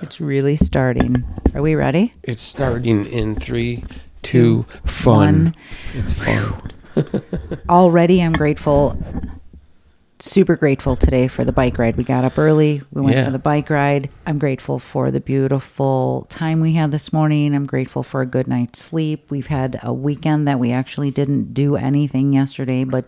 It's really starting. Are we ready? It's starting in 3, 2, fun. 1. It's fun. Already I'm grateful, super grateful today for the bike ride. We got up early. We went for the bike ride. I'm grateful for the beautiful time we had this morning. I'm grateful for a good night's sleep. We've had a weekend that we actually didn't do anything yesterday, but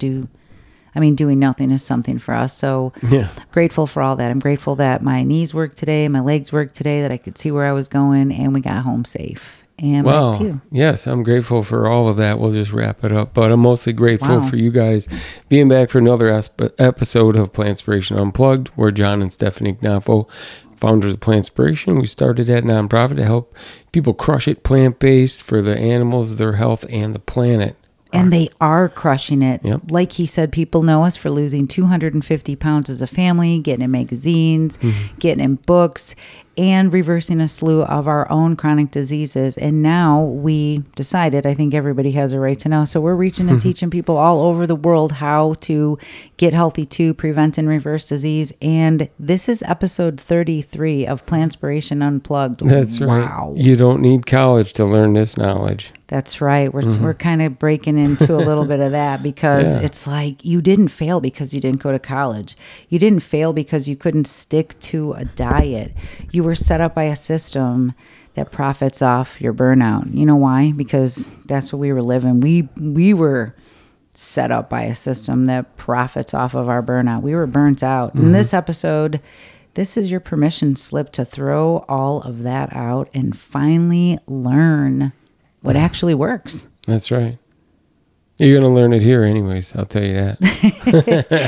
doing nothing is something for us. So grateful for all that. I'm grateful that my knees worked today, my legs worked today, that I could see where I was going, and we got home safe. And back to you. Yes, I'm grateful for all of that. We'll just wrap it up. But I'm mostly grateful for you guys being back for another episode of Plantspiration Unplugged. We're John and Stephanie Knopfel, founders of Plantspiration. We started that nonprofit to help people crush it plant-based for the animals, their health, and the planet. And they are crushing it. Yep. Like he said, people know us for losing 250 pounds as a family, getting in magazines, getting in books, and reversing a slew of our own chronic diseases. And now we decided, I think everybody has a right to know, so we're reaching and teaching people all over the world how to get healthy too, prevent and reverse disease. And this is episode 33 of Plantspiration Unplugged. That's right. You don't need college to learn this knowledge. That's right. We're kind of breaking into a little bit of that because it's like you didn't fail because you didn't go to college. You didn't fail because you couldn't stick to a diet. You were set up by a system that profits off your burnout. You know why? Because that's what we were living. We were set up by a system that profits off of our burnout. We were burnt out. In this episode, this is your permission slip to throw all of that out and finally learn what actually works. That's right. You're going to learn it here anyways, I'll tell you that.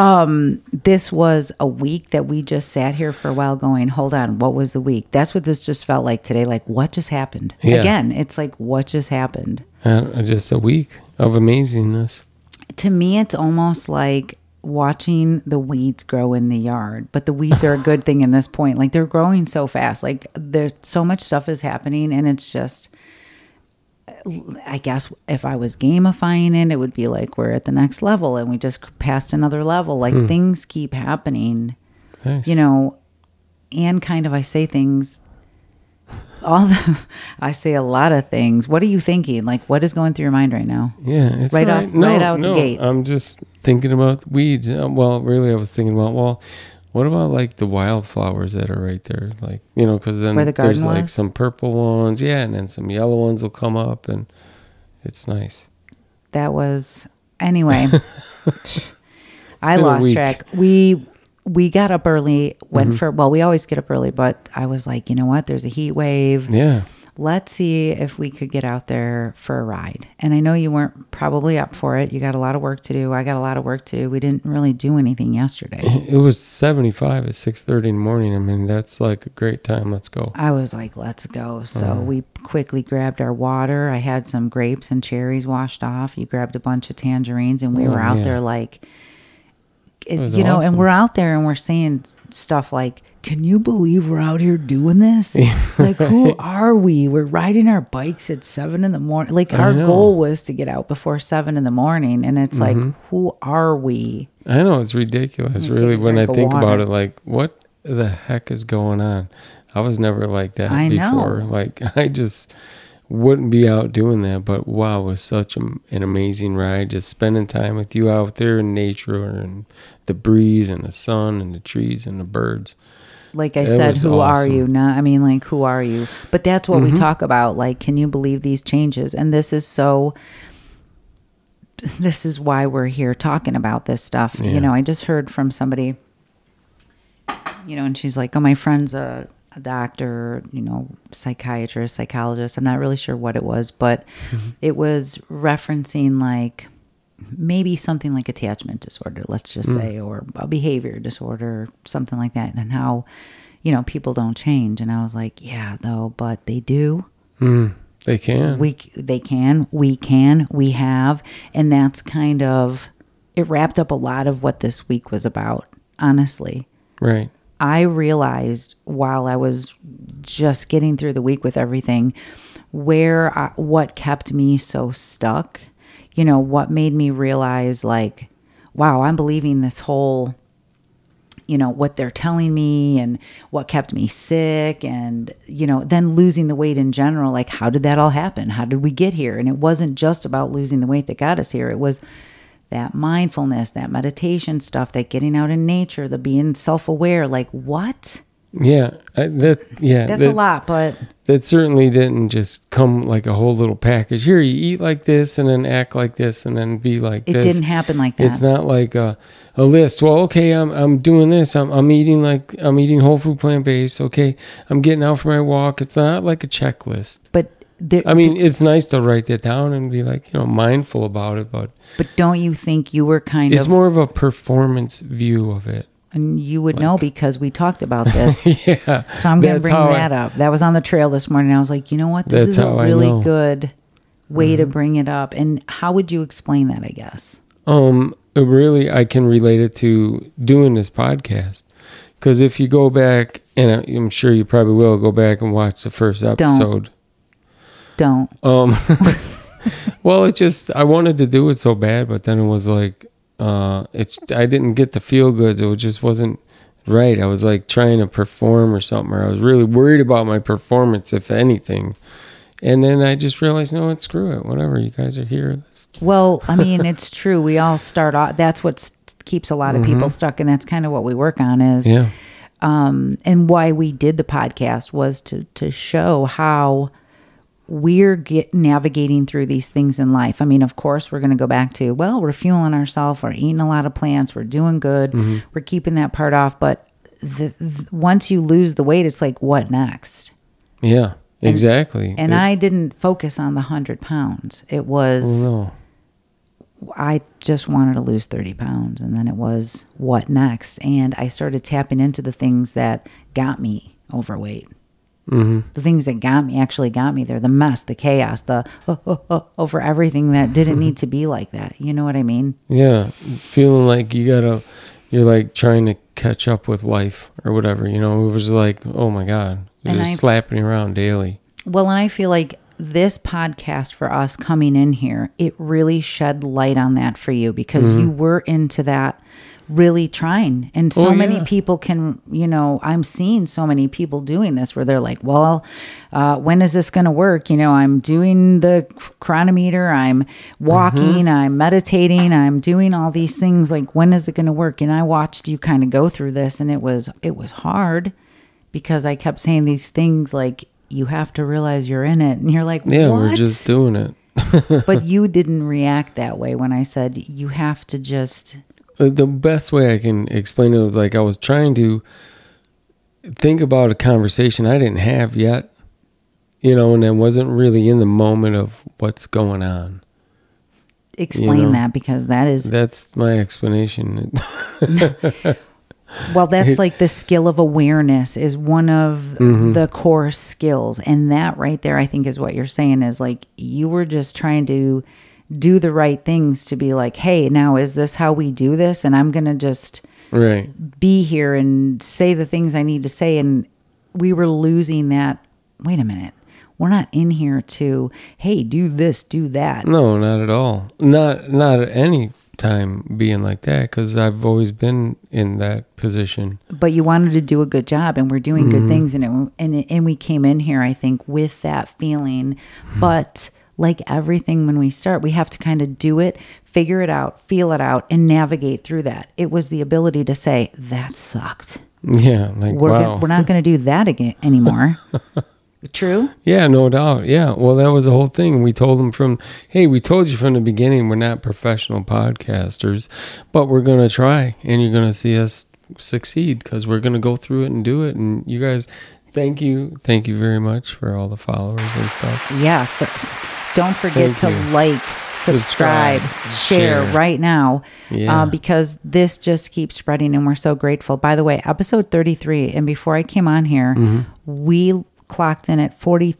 This was a week that we just sat here for a while going, hold on, what was the week? That's what this just felt like today. Like, what just happened? Yeah. Again, it's like, what just happened? Just a week of amazingness. To me, it's almost like watching the weeds grow in the yard. But the weeds are a good thing in this point. Like, they're growing so fast. Like, there's so much stuff is happening, and it's just... I guess if I was gamifying it, it would be like we're at the next level and we just passed another level. Like things keep happening, Nice. And kind of I say things, I say a lot of things. What are you thinking? Like, what is going through your mind right now? Yeah, it's right out the gate. I'm just thinking about weeds. Well, really, I was thinking about, what about like the wildflowers that are right there? Like, because then there's like some purple ones. Yeah. And then some yellow ones will come up and it's nice. That was, anyway, I lost track. We got up early, we always get up early, but I was like, you know what? There's a heat wave. Yeah. Let's see if we could get out there for a ride. And I know you weren't probably up for it. You got a lot of work to do. I got a lot of work to do. We didn't really do anything yesterday. It was 75 at 6:30 in the morning. I mean, that's like a great time. Let's go. I was like, let's go. So we quickly grabbed our water. I had some grapes and cherries washed off. You grabbed a bunch of tangerines, and we were out there like, awesome. And we're out there and we're saying stuff like, can you believe we're out here doing this? Like, who are we? We're riding our bikes at 7 a.m. Like, our goal was to get out before 7 a.m. and it's like, who are we? I know, it's ridiculous, really, when I think about it. Like, what the heck is going on? I was never like that before. Like, I just wouldn't be out doing that. But wow, it was such an amazing ride. Just spending time with you out there in nature and the breeze and the sun and the trees and the birds. Like I said, who are you? Who are you? But that's what we talk about. Like, can you believe these changes? And this is why we're here talking about this stuff. Yeah. I just heard from somebody, and she's like, oh, my friend's a doctor, psychiatrist, psychologist. I'm not really sure what it was, but it was referencing like maybe something like attachment disorder, let's just say, or a behavior disorder, something like that, and how, people don't change. And I was like, yeah, though, but they do. They can. We have. And that's kind of, it wrapped up a lot of what this week was about, honestly. Right. I realized while I was just getting through the week with everything, what kept me so stuck. What made me realize, like, wow, I'm believing this whole what they're telling me and what kept me sick, and, then losing the weight in general. Like, how did that all happen? How did we get here? And it wasn't just about losing the weight that got us here. It was that mindfulness, that meditation stuff, that getting out in nature, the being self-aware. Like, what? Yeah. That's a lot, but that certainly didn't just come like a whole little package. Here, you eat like this and then act like this and then be like this. It didn't happen like that. It's not like a list. Well, okay, I'm doing this. I'm eating whole food, plant-based. Okay, I'm getting out for my walk. It's not like a checklist. But it's nice to write that down and be like, mindful about it. But don't you think you were it's more of a performance view of it. And you would know because we talked about this. Yeah. So I'm going to bring that up. That was on the trail this morning. I was like, you know what? This is a really good way to bring it up. And how would you explain that, I guess? Really, I can relate it to doing this podcast. Because if you go back, and I'm sure you probably will go back and watch the first episode. Don't. Well, I wanted to do it so bad, but then it was like, I didn't get the feel goods. It just wasn't right. I was like trying to perform or something, or I was really worried about my performance, if anything. And then I just realized, no, screw it. Whatever, you guys are here. Well, I mean, it's true. We all start off. That's what keeps a lot of people stuck, and that's kind of what we work on is. Yeah. And why we did the podcast was to show how we're navigating through these things in life. I mean, of course, we're going to go back to, we're fueling ourselves, we're eating a lot of plants, we're doing good, we're keeping that part off. But once you lose the weight, it's like, what next? Yeah, exactly. And I didn't focus on the 100 pounds. It was, I just wanted to lose 30 pounds. And then it was, what next? And I started tapping into the things that got me overweight. The things that actually got me there, the mess, the chaos, the over everything that didn't need to be like that. You know what I mean? Yeah. Feeling like you're like trying to catch up with life or whatever, it was like, oh my God, you're just slapping around daily. Well, and I feel like this podcast for us coming in here, it really shed light on that for you because you were into that really trying. And so many people can, I'm seeing so many people doing this where they're like, when is this going to work? I'm doing the chronometer, I'm walking, I'm meditating, I'm doing all these things. Like, when is it going to work? And I watched you kind of go through this, and it was hard because I kept saying these things like, you have to realize you're in it. And you're like, yeah, what? We're just doing it. But you didn't react that way when I said you have to just... The best way I can explain it was like I was trying to think about a conversation I didn't have yet, and I wasn't really in the moment of what's going on. Explain that, because that's my explanation. Well, that's like the skill of awareness is one of the core skills. And that right there, I think, is what you're saying is like you were just trying to do the right things to be like, hey, now is this how we do this? And I'm going to just be here and say the things I need to say. And we were losing that. Wait a minute. We're not in here to, hey, do this, do that. No, not at all. Not at any time being like that, because I've always been in that position. But you wanted to do a good job, and we're doing good things. And we came in here, I think, with that feeling. But like everything when we start, we have to kind of do it, figure it out, feel it out, and navigate through that. It was the ability to say, that sucked. Yeah, like, we're not going to do that again anymore. True? Yeah, no doubt. Yeah. Well, that was the whole thing. We told them we told you from the beginning, we're not professional podcasters, but we're going to try, and you're going to see us succeed because we're going to go through it and do it. And you guys, thank you very much for all the followers and stuff. Yeah. Don't forget to like, subscribe, share right now, because this just keeps spreading, and we're so grateful. By the way, episode 33, and before I came on here, we clocked in at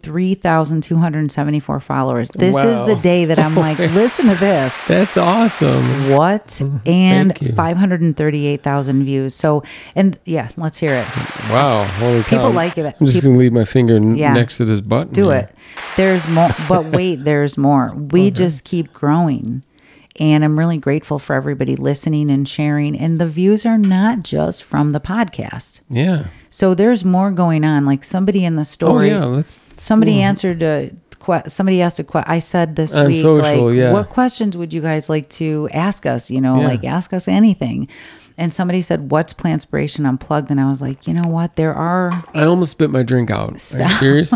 43,274 followers. This is the day that I'm like, listen to this. That's awesome. What? And 538,000 views. So, and let's hear it. Wow. Holy cow. People like it. I'm just going to leave my finger next to this button. Do it. There's more, but wait, there's more. We just keep growing. And I'm really grateful for everybody listening and sharing. And the views are not just from the podcast. Yeah. So there's more going on. Like somebody in the story. Oh, yeah. Somebody answered somebody asked a question. I said this on week, social, like, what questions would you guys like to ask us? Like ask us anything. And somebody said, what's Plantspiration Unplugged? And I was like, you know what? There are... I almost spit my drink out. Are you serious?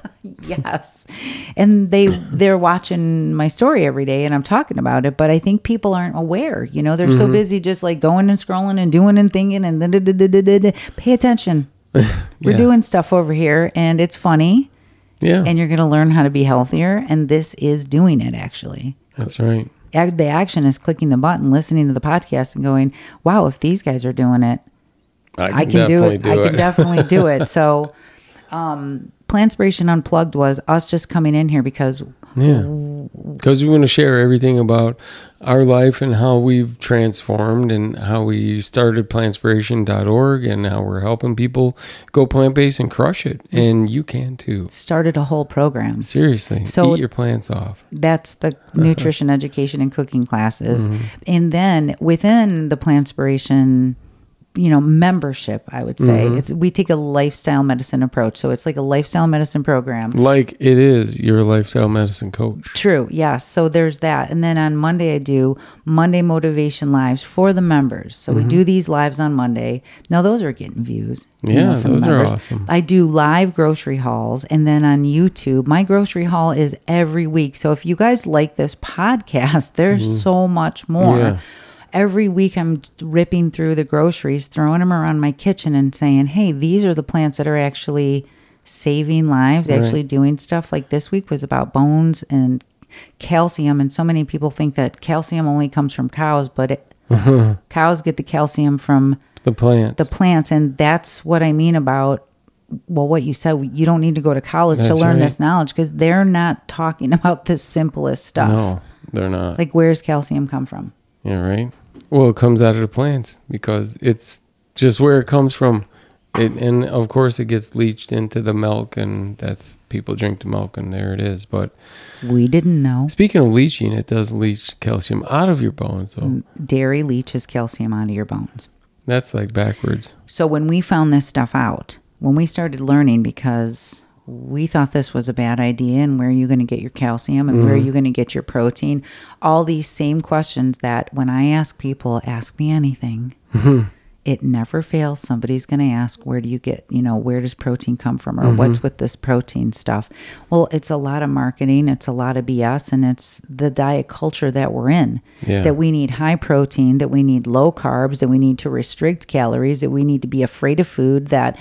Yes. And they're watching my story every day and I'm talking about it, but I think people aren't aware. They're so busy just like going and scrolling and doing and thinking and pay attention. We're doing stuff over here and it's funny. Yeah. And you're going to learn how to be healthier. And this is doing it, actually. That's right. The action is clicking the button, listening to the podcast and going, wow, if these guys are doing it, I can do it. I can definitely do it. So Plantspiration Unplugged was us just coming in here because we want to share everything about our life and how we've transformed and how we started plantspiration.org and how we're helping people go plant-based and crush it. And you can too. Started a whole program. Seriously. So eat your plants off. That's the nutrition education and cooking classes. And then within the Plantspiration membership, I would say we take a lifestyle medicine approach. So it's like a lifestyle medicine program. Like it is. You're a lifestyle medicine coach. True. Yes. So there's that. And then on Monday, I do Monday Motivation Lives for the members. So we do these lives on Monday. Now those are getting views. Yeah, those are awesome. I do live grocery hauls. And then on YouTube, my grocery haul is every week. So if you guys like this podcast, there's so much more. Yeah. Every week I'm ripping through the groceries, throwing them around my kitchen and saying, hey, these are the plants that are actually saving lives, actually doing stuff. Like this week was about bones and calcium. And so many people think that calcium only comes from cows, but cows get the calcium from the plants. And that's what I mean about, what you said, you don't need to go to college to learn this knowledge because they're not talking about the simplest stuff. No, they're not. Like where's calcium come from? Yeah, right. Well, it comes out of the plants because it's just where it comes from. And of course it gets leached into the milk and that's people drink the milk and there it is. But we didn't know. Speaking of leaching, it does leach calcium out of your bones though. Dairy leaches calcium out of your bones. That's like backwards. So when we found this stuff out, when we started learning, because we thought this was a bad idea and where are you going to get your calcium and where are you going to get your protein? All these same questions that when I ask people, ask me anything, it never fails. Somebody's going to ask, where do you get, where does protein come from or what's with this protein stuff? Well, it's a lot of marketing. It's a lot of BS and it's the diet culture that we're in, that we need high protein, that we need low carbs, that we need to restrict calories, that we need to be afraid of food, that,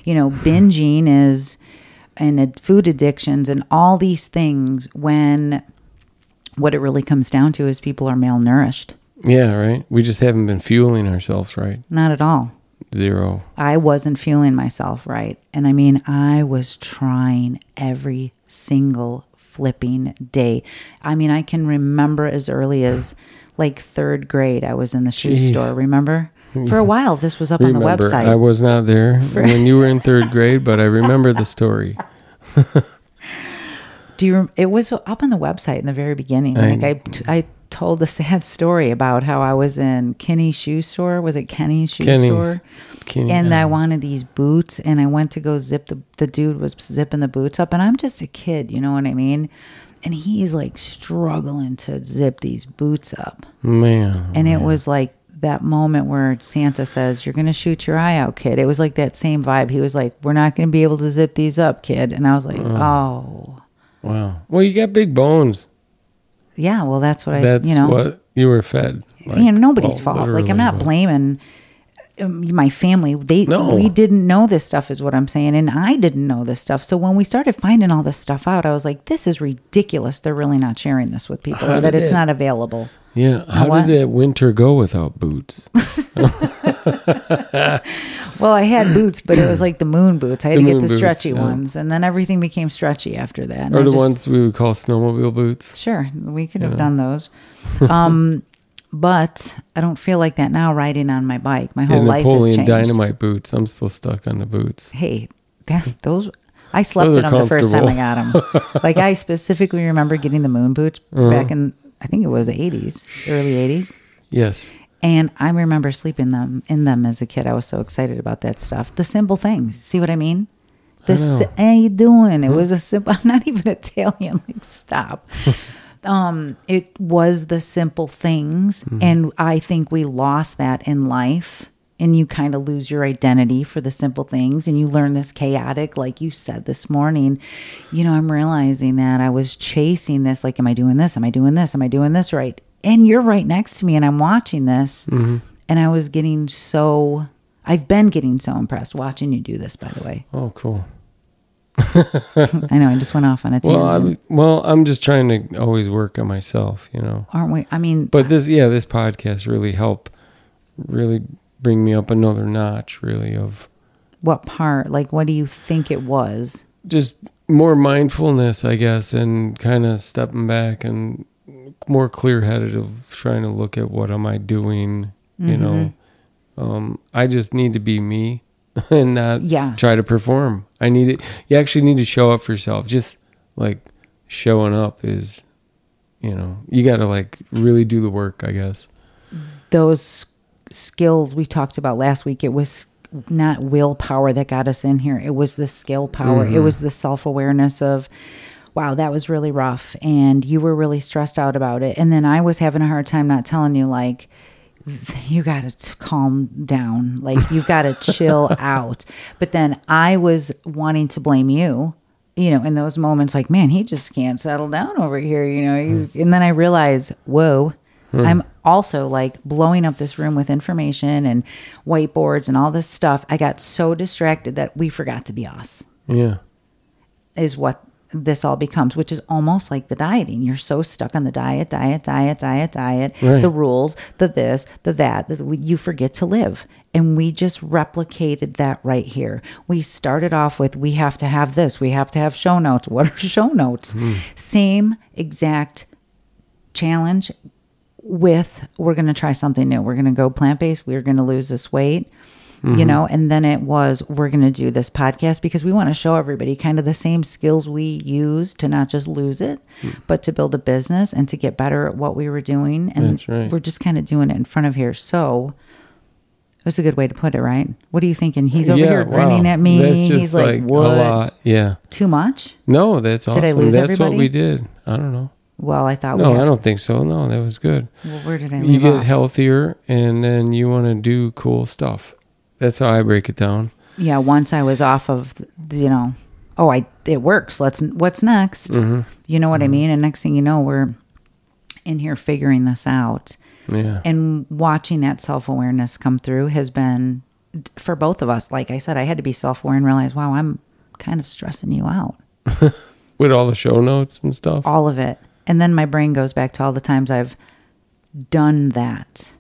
binging is... and food addictions and all these things when what it really comes down to is people are malnourished. Yeah, right. We just haven't been fueling ourselves right. Not at all. Zero. I wasn't fueling myself right. And I mean, I was trying every single flipping day. I mean, I can remember as early as like third grade, I was in the shoe store, remember? For a while, this was up on the website. I was not there when you were in third grade, but I remember the story. It was up on the website in the very beginning. I told a sad story about how I was in Kenny's shoe store. Was it Kenny's shoe store? And I wanted these boots, and I went to go zip the dude was zipping the boots up, and I'm just a kid, you know what I mean? And he's like struggling to zip these boots up. Man. And it was like that moment where Santa says, you're going to shoot your eye out, kid. It was like that same vibe. He was like, we're not going to be able to zip these up, kid. And I was like, oh. Wow. Well, you got big bones. Yeah, well, that's what That's what you were fed. Like, nobody's fault. Like, I'm not blaming my family. We didn't know this stuff is what I'm saying. And I didn't know this stuff. So when we started finding all this stuff out, I was like, this is ridiculous. They're really not sharing this with people or that it's not available. Yeah. How did that winter go without boots? Well, I had boots, but it was like the moon boots. I had to get the stretchy ones. And then everything became stretchy after that. Or the ones we would call snowmobile boots. Sure. We could have done those. But I don't feel like that now riding on my bike. My whole life has changed. Napoleon Dynamite boots. I'm still stuck on the boots. Hey, those... I slept in them the first time I got them. Like, I specifically remember getting the moon boots back in... I think it was 80s, early 80s. Yes. And I remember sleeping in them as a kid. I was so excited about that stuff. The simple things. See what I mean? How you doing? It was a simple, I'm not even Italian. Like, stop. It was the simple things. Mm-hmm. And I think we lost that in life. And you kind of lose your identity for the simple things. And you learn this chaotic, like you said this morning. I'm realizing that I was chasing this. Like, am I doing this? Am I doing this? Am I doing this right? And you're right next to me and I'm watching this. Mm-hmm. And I was I've been getting so impressed watching you do this, by the way. Oh, cool. I know, I just went off on a tangent. I'm just trying to always work on myself, Aren't we? I mean... But this podcast really bring me up another notch, really, of... What part? Like, what do you think it was? Just more mindfulness, I guess, and kind of stepping back and more clear-headed of trying to look at what am I doing, I just need to be me and not try to perform. You actually need to show up for yourself. Just like showing up is, you got to like really do the work, I guess. Those skills we talked about last week, it was not willpower that got us in here. It was the skill power. Mm-hmm. It was the self-awareness of, wow, that was really rough. And you were really stressed out about it. And then I was having a hard time not telling you, like, you got to calm down. Like, you got to chill out. But then I was wanting to blame you, in those moments, like, man, he just can't settle down over here, And then I realized, whoa, I'm also like blowing up this room with information and whiteboards and all this stuff. I got so distracted that we forgot to be us. Yeah. Is what this all becomes, which is almost like the dieting. You're so stuck on the diet, right. The rules, the this, the that you forget to live. And we just replicated that right here. We started off with, we have to have this. We have to have show notes. What are show notes? Same exact challenge with, we're going to try something new. We're going to go plant-based. We're going to lose this weight. And then it was, we're going to do this podcast because we want to show everybody kind of the same skills we use to not just lose it, but to build a business and to get better at what we were doing. And that's right. We're just kind of doing it in front of here. So it was a good way to put it, right? What are you thinking? He's over here grinning at me. That's just He's like, what? A lot. Yeah. Too much? No, that's awesome. Did I lose that's everybody? what we did. I don't know. Well, I thought I don't think so. No, that was good. Well, where did I leave You get off? healthier and then you want to do cool stuff. That's how I break it down. Yeah, once I was off of, it works. What's next? Mm-hmm. You know what I mean? And next thing you know, we're in here figuring this out. Yeah. And watching that self-awareness come through has been, for both of us, like I said, I had to be self-aware and realize, wow, I'm kind of stressing you out. With all the show notes and stuff? All of it. And then my brain goes back to all the times I've done that,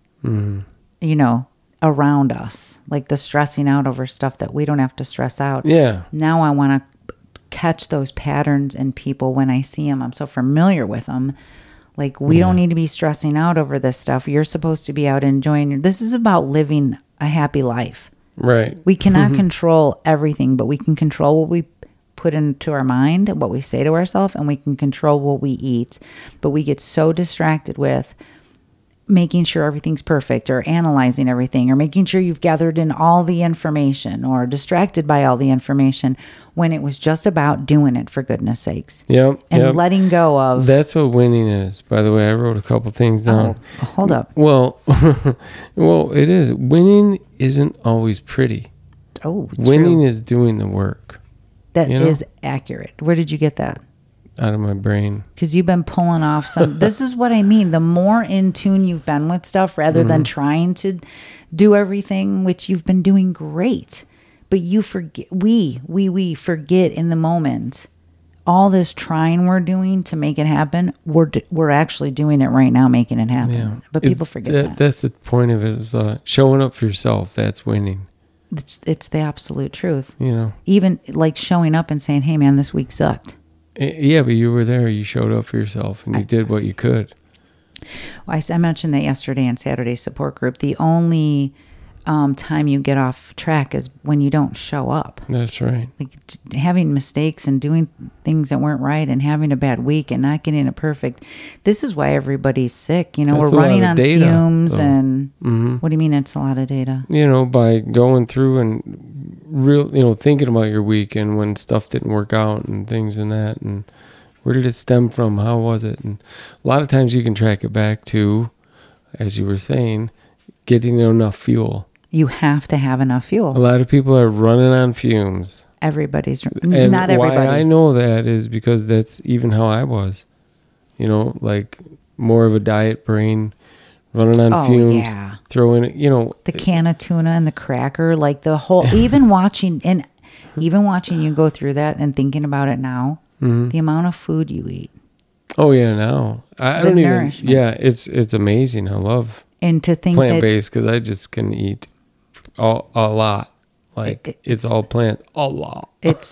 around us, like the stressing out over stuff that we don't have to stress out. Yeah. Now I want to catch those patterns in people when I see them. I'm so familiar with them. Like, we don't need to be stressing out over this stuff. You're supposed to be out enjoying. This is about living a happy life. Right. We cannot control everything, but we can control what we put into our mind, what we say to ourselves, and we can control what we eat. But we get so distracted with making sure everything's perfect or analyzing everything or making sure you've gathered in all the information or distracted by all the information when it was just about doing it, for goodness sakes. Yep. And letting go of... That's what winning is. By the way, I wrote a couple things down. Oh, hold up. Well, it is. Winning isn't always pretty. Oh, true. Winning is doing the work. That is accurate. Where did you get that? Out of my brain. Because you've been pulling off some... This is what I mean. The more in tune you've been with stuff rather than trying to do everything, which you've been doing great. But you forget... We forget in the moment. All this trying we're doing to make it happen, we're actually doing it right now, making it happen. Yeah. But people forget that. That's the point of it, is showing up for yourself. That's winning. It's the absolute truth. Even like showing up and saying, hey, man, this week sucked. Yeah, but you were there. You showed up for yourself, and you did what you could. I mentioned that yesterday in Saturday support group. The only time you get off track is when you don't show up. That's right. Like having mistakes and doing things that weren't right and having a bad week and not getting it perfect. This is why everybody's sick. You know, That's we're running on data, fumes though. And what do you mean it's a lot of data? You know, by going through and thinking about your week and when stuff didn't work out and things and that, and where did it stem from? How was it? And a lot of times you can track it back to, as you were saying, getting enough fuel. You have to have enough fuel. A lot of people are running on fumes. Everybody's, and not everybody. Why I know that is because that's even how I was. You know, like more of a diet brain, running on fumes, yeah. throwing, the can of tuna and the cracker, like the whole, even watching you go through that and thinking about it now, the amount of food you eat. Oh yeah, now I don't even. Yeah, it's amazing. I love and to think plant-based because I just can eat a lot. Like it's all plant, a lot.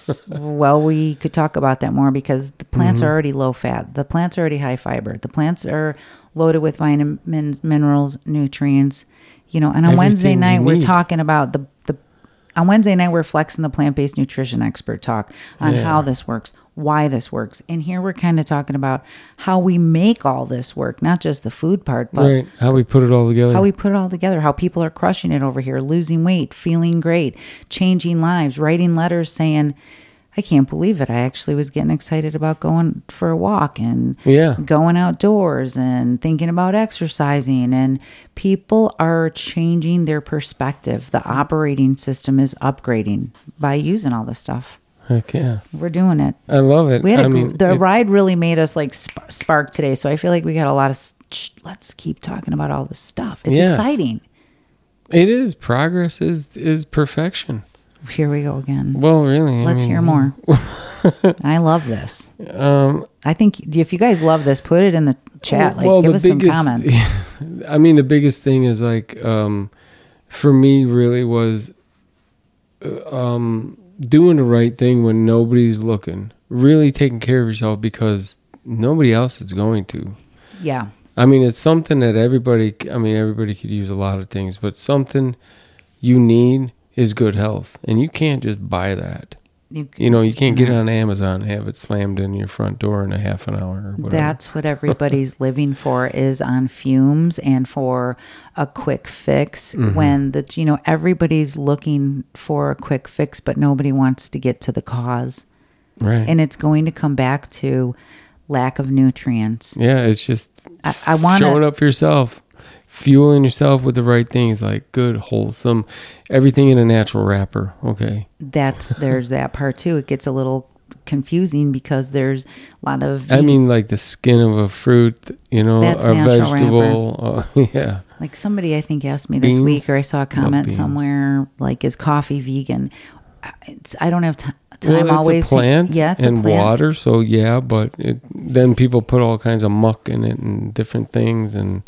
We could talk about that more because the plants are already low fat. The plants are already high fiber. The plants are loaded with vitamins, minerals, nutrients. You know, and on Wednesday night we're talking about on Wednesday night we're flexing the plant-based nutrition expert talk on how this works, why this works. And here we're kind of talking about how we make all this work, not just the food part, but how we put it all together. How people are crushing it over here, losing weight, feeling great, changing lives, writing letters saying, I can't believe it. I actually was getting excited about going for a walk and going outdoors and thinking about exercising. And people are changing their perspective. The operating system is upgrading by using all this stuff. Heck yeah. We're doing it. I love it. We had the ride really made us like spark today. So I feel like we got a lot of, let's keep talking about all this stuff. It's exciting. It is. Progress is perfection. Here we go again. Well, really. Let's hear more. I love this. I think if you guys love this, put it in the chat. Give us some comments. I mean, the biggest thing is for me really was doing the right thing when nobody's looking. Really taking care of yourself because nobody else is going to. Yeah. I mean, it's something that everybody could use a lot of things, but something you need is good health, and you can't just buy that. You can't get it on Amazon and have it slammed in your front door in a half an hour or whatever. That's what everybody's living for, is on fumes and for a quick fix. When everybody's looking for a quick fix, but nobody wants to get to the cause. Right. And it's going to come back to lack of nutrients. Yeah, it's just showing up for yourself. Fueling yourself with the right things, like good, wholesome, everything in a natural wrapper. Okay. There's that part too. It gets a little confusing because there's a lot of... like the skin of a fruit, that's a vegetable. Yeah. Like somebody, I think, asked me this week, or I saw a comment somewhere, like, is coffee vegan? I don't have time always. It's a plant it's and a plant. Water, so but then people put all kinds of muck in it and different things and...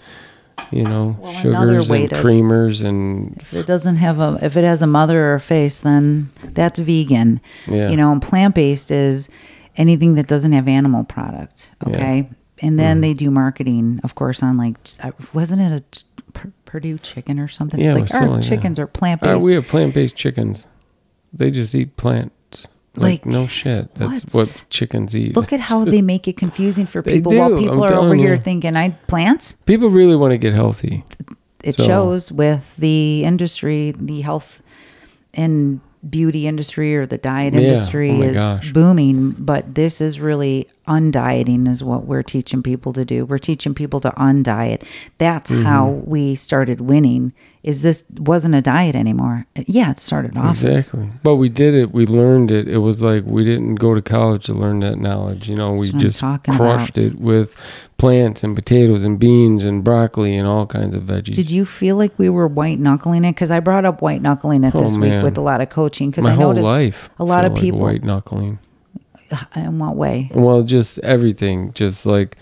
sugars and creamers, and if it has a mother or a face, then that's vegan. Yeah. And plant-based is anything that doesn't have animal product. Okay. Yeah. And then they do marketing, of course, on wasn't it a Purdue chicken or something? Yeah, it's our chickens are plant-based. We have plant-based chickens. They just eat plants. No shit. That's what chickens eat. Look at how they make it confusing for people while people are over here thinking, plants? People really want to get healthy. It shows with the industry, the health and beauty industry or the diet industry is booming. But this is really undieting is what we're teaching people to do. We're teaching people to undiet. That's how we started winning. This wasn't a diet anymore. Yeah, it started off. Exactly. But we did it. We learned it. It was like we didn't go to college to learn that knowledge. We just crushed it with plants and potatoes and beans and broccoli and all kinds of veggies. Did you feel like we were white knuckling it? Because I brought up white knuckling it this week with a lot of coaching. Because I noticed life a lot of people white knuckling. In what way? Well, just everything. Just like,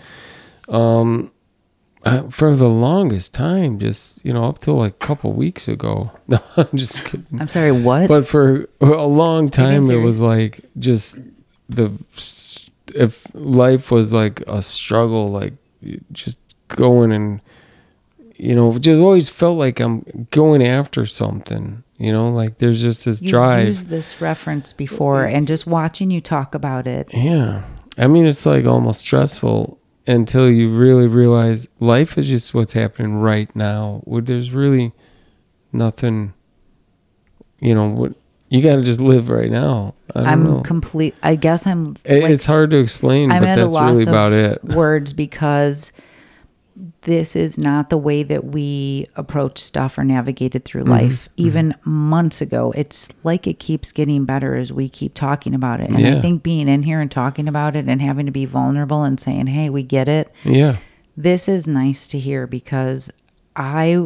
for the longest time, just, up till a couple weeks ago. No, I'm just kidding. I'm sorry, what? But for a long time, it was like just if life was like a struggle, like just going and just always felt like I'm going after something, like there's just this drive. You've used this reference before, and just watching you talk about it. Yeah. I mean, it's like almost stressful until you really realize life is just what's happening right now. There's really nothing, what you got to just live right now. I guess I'm. It's hard to explain, but that's really about it. Words, because this is not the way that we approach stuff or navigated through life. Even months ago, it's like it keeps getting better as we keep talking about it. And I think being in here and talking about it and having to be vulnerable and saying, "Hey, we get it." Yeah, this is nice to hear, because I've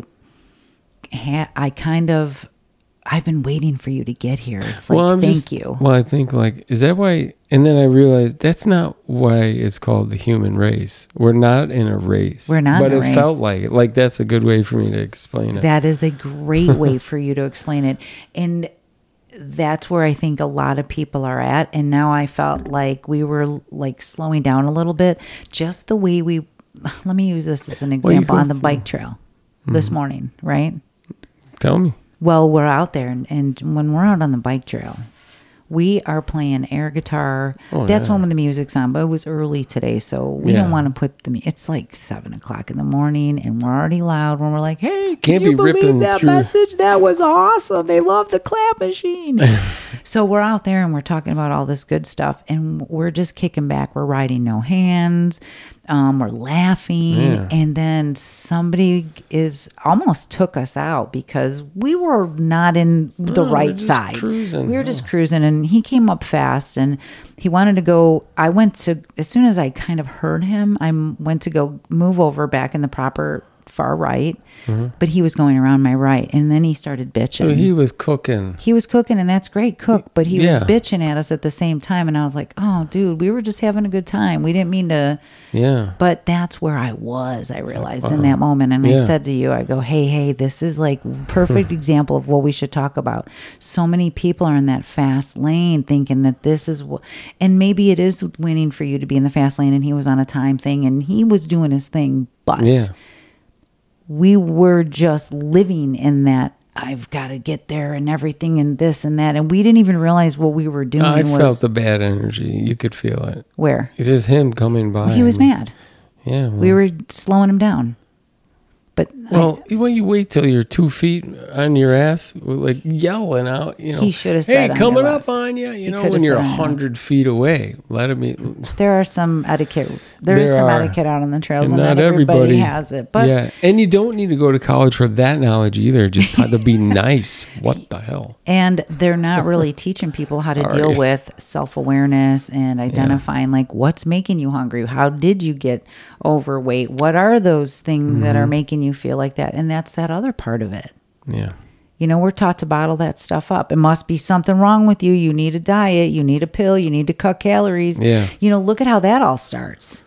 been waiting for you to get here. It's like, thank you. Well, I think is that why? And then I realized that's not why it's called the human race. We're not in a race. We're not in a race. But it felt like it. Like, that's a good way for me to explain it. That is a great way for you to explain it. And that's where I think a lot of people are at. And now I felt like we were like slowing down a little bit. Just the way let me use this as an example on the bike trail this morning, right? Tell me. Well, we're out there, and when we're out on the bike trail, we are playing air guitar. That's when the music's on, but it was early today, so we don't want to put it's like 7:00 in the morning, and we're already loud when we're like, "Hey, can you believe that message? That was awesome. They love the clap machine." So we're out there, and we're talking about all this good stuff, and we're just kicking back. We're riding no hands. We're laughing, and then somebody almost took us out because we were not in the right side. Cruising. We were just cruising, and he came up fast, and he wanted to go. As soon as I kind of heard him, I went to go move over back in the proper far right, but he was going around my right, and then he started bitching. So he was cooking. And that's great, but he was bitching at us at the same time, and I was like, "Oh, dude, we were just having a good time. We didn't mean to." Yeah. But that's where I realized in that moment, and I said to you, I go, "Hey, this is like perfect example of what we should talk about." So many people are in that fast lane thinking that this is what, and maybe it is winning for you to be in the fast lane, and he was on a time thing, and he was doing his thing, but we were just living in that I've got to get there and everything and this and that. And we didn't even realize what we were doing. I felt the bad energy. You could feel it. Where? It's just him coming by. He was mad. Yeah. We were slowing him down. But when you wait till you're 2 feet on your ass, like yelling out, he should have said, "Hey, coming up on you!" When you're 100 feet away, let him be. There are some etiquette. There's some etiquette out on the trails, and not everybody has it. But and you don't need to go to college for that knowledge either. Just how to be nice. What the hell? And they're not really teaching people how to deal with self-awareness and identifying like what's making you hungry. How did you get overweight? What are those things that are making you feel like that? And that's that other part of it. Yeah. We're taught to bottle that stuff up. It must be something wrong with you. You need a diet. You need a pill. You need to cut calories. Yeah. Look at how that all starts.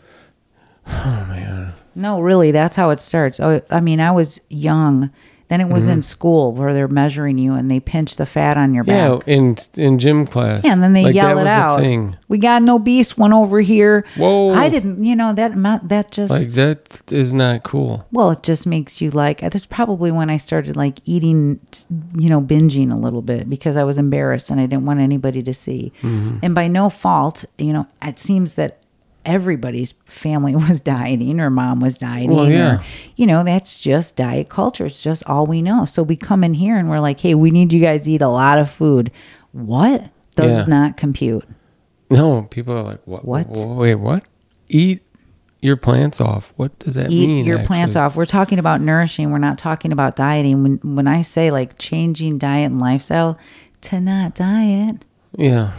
Oh, man. No, really, that's how it starts. I mean, I was young. Then it was in school where they're measuring you and they pinch the fat on your back. Yeah, in gym class. Yeah, and then they yell it out. We got an obese one over here. Whoa. I didn't, that just... Like, that is not cool. Well, it just makes you like... That's probably when I started like eating, binging a little bit because I was embarrassed and I didn't want anybody to see. And by no fault, it seems that everybody's family was dieting or mom was dieting. Well, yeah. Or, that's just diet culture. It's just all we know. So we come in here and we're like, hey, we need you guys to eat a lot of food. What? Does not compute. No, people are like, what? Wait, what? Eat your plants off. What does that mean? Eat your plants off. We're talking about nourishing. We're not talking about dieting. When I say like changing diet and lifestyle to not diet. Yeah.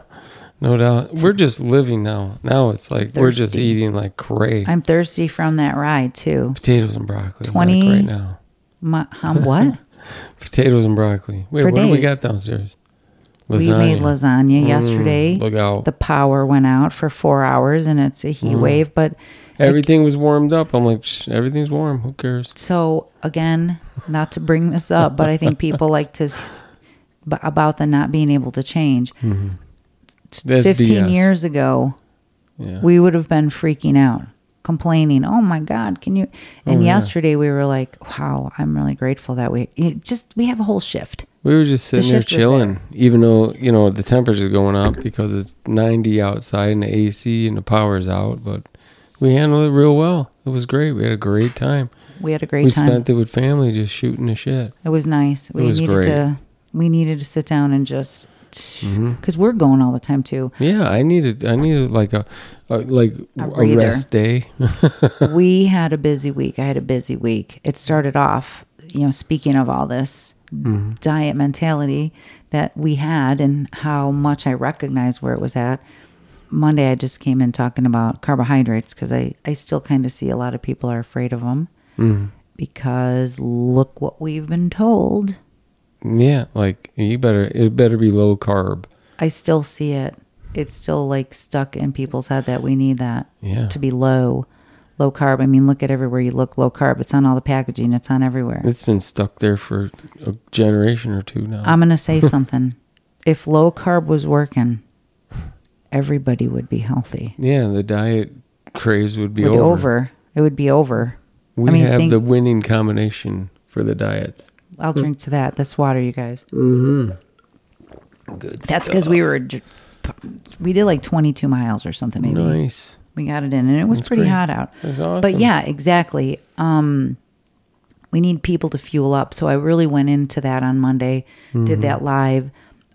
No doubt. We're just living now. Now it's like we're just eating like crazy. I'm thirsty from that ride too. Potatoes and broccoli. 20 right now. What? Potatoes and broccoli. Wait, what do we got downstairs? Lasagna. We made lasagna yesterday. Look out. The power went out for 4 hours and it's a heat wave, but everything was warmed up. I'm like, everything's warm. Who cares? So again, not to bring this up, but I think people like to about the not being able to change. 15 BS. years ago, we would have been freaking out. complaining. Oh my God, can you? And yesterday we were like, wow, I'm really grateful that we have a whole shift. We were just sitting there chilling, even though, you know, the temperature's going up because it's 90 outside and the AC and the power's out, but we handled it real well. It was great. We had a great time. We We spent it with family just shooting the shit. It was nice. It was great. We needed to sit down and just, because we're going all the time too. Yeah, I needed like a rest day. We had a busy week. I had a busy week. It started off, you know, speaking of all this diet mentality that we had and how much I recognized where it was at. Monday, I just came in talking about carbohydrates because I still kind of see a lot of people are afraid of them because look what we've been told. Yeah, like it better be low carb. I still see it. It's still like stuck in people's head that we need that to be low carb. I mean, look at everywhere you look, low carb. It's on all the packaging. It's on everywhere. It's been stuck there for a generation or two now. I'm going to say something. If low carb was working, everybody would be healthy. Yeah, the diet craze would be over. It would be over. We have the winning combination for the diets. I'll drink to that. That's water, you guys. Good That's because we did like 22 miles or something maybe. Nice. We got it in, and it was pretty hot out. It was awesome. But yeah, exactly. We need people to fuel up. So I really went into that on Monday, did that live,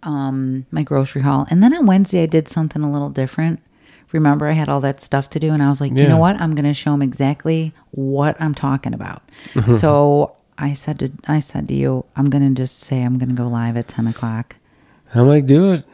my grocery haul. And then on Wednesday, I did something a little different. Remember, I had all that stuff to do, and I was like, you know what? I'm going to show them exactly what I'm talking about. So I said to you, I'm going to just say I'm going to go live at 10 o'clock. I'm like, do it.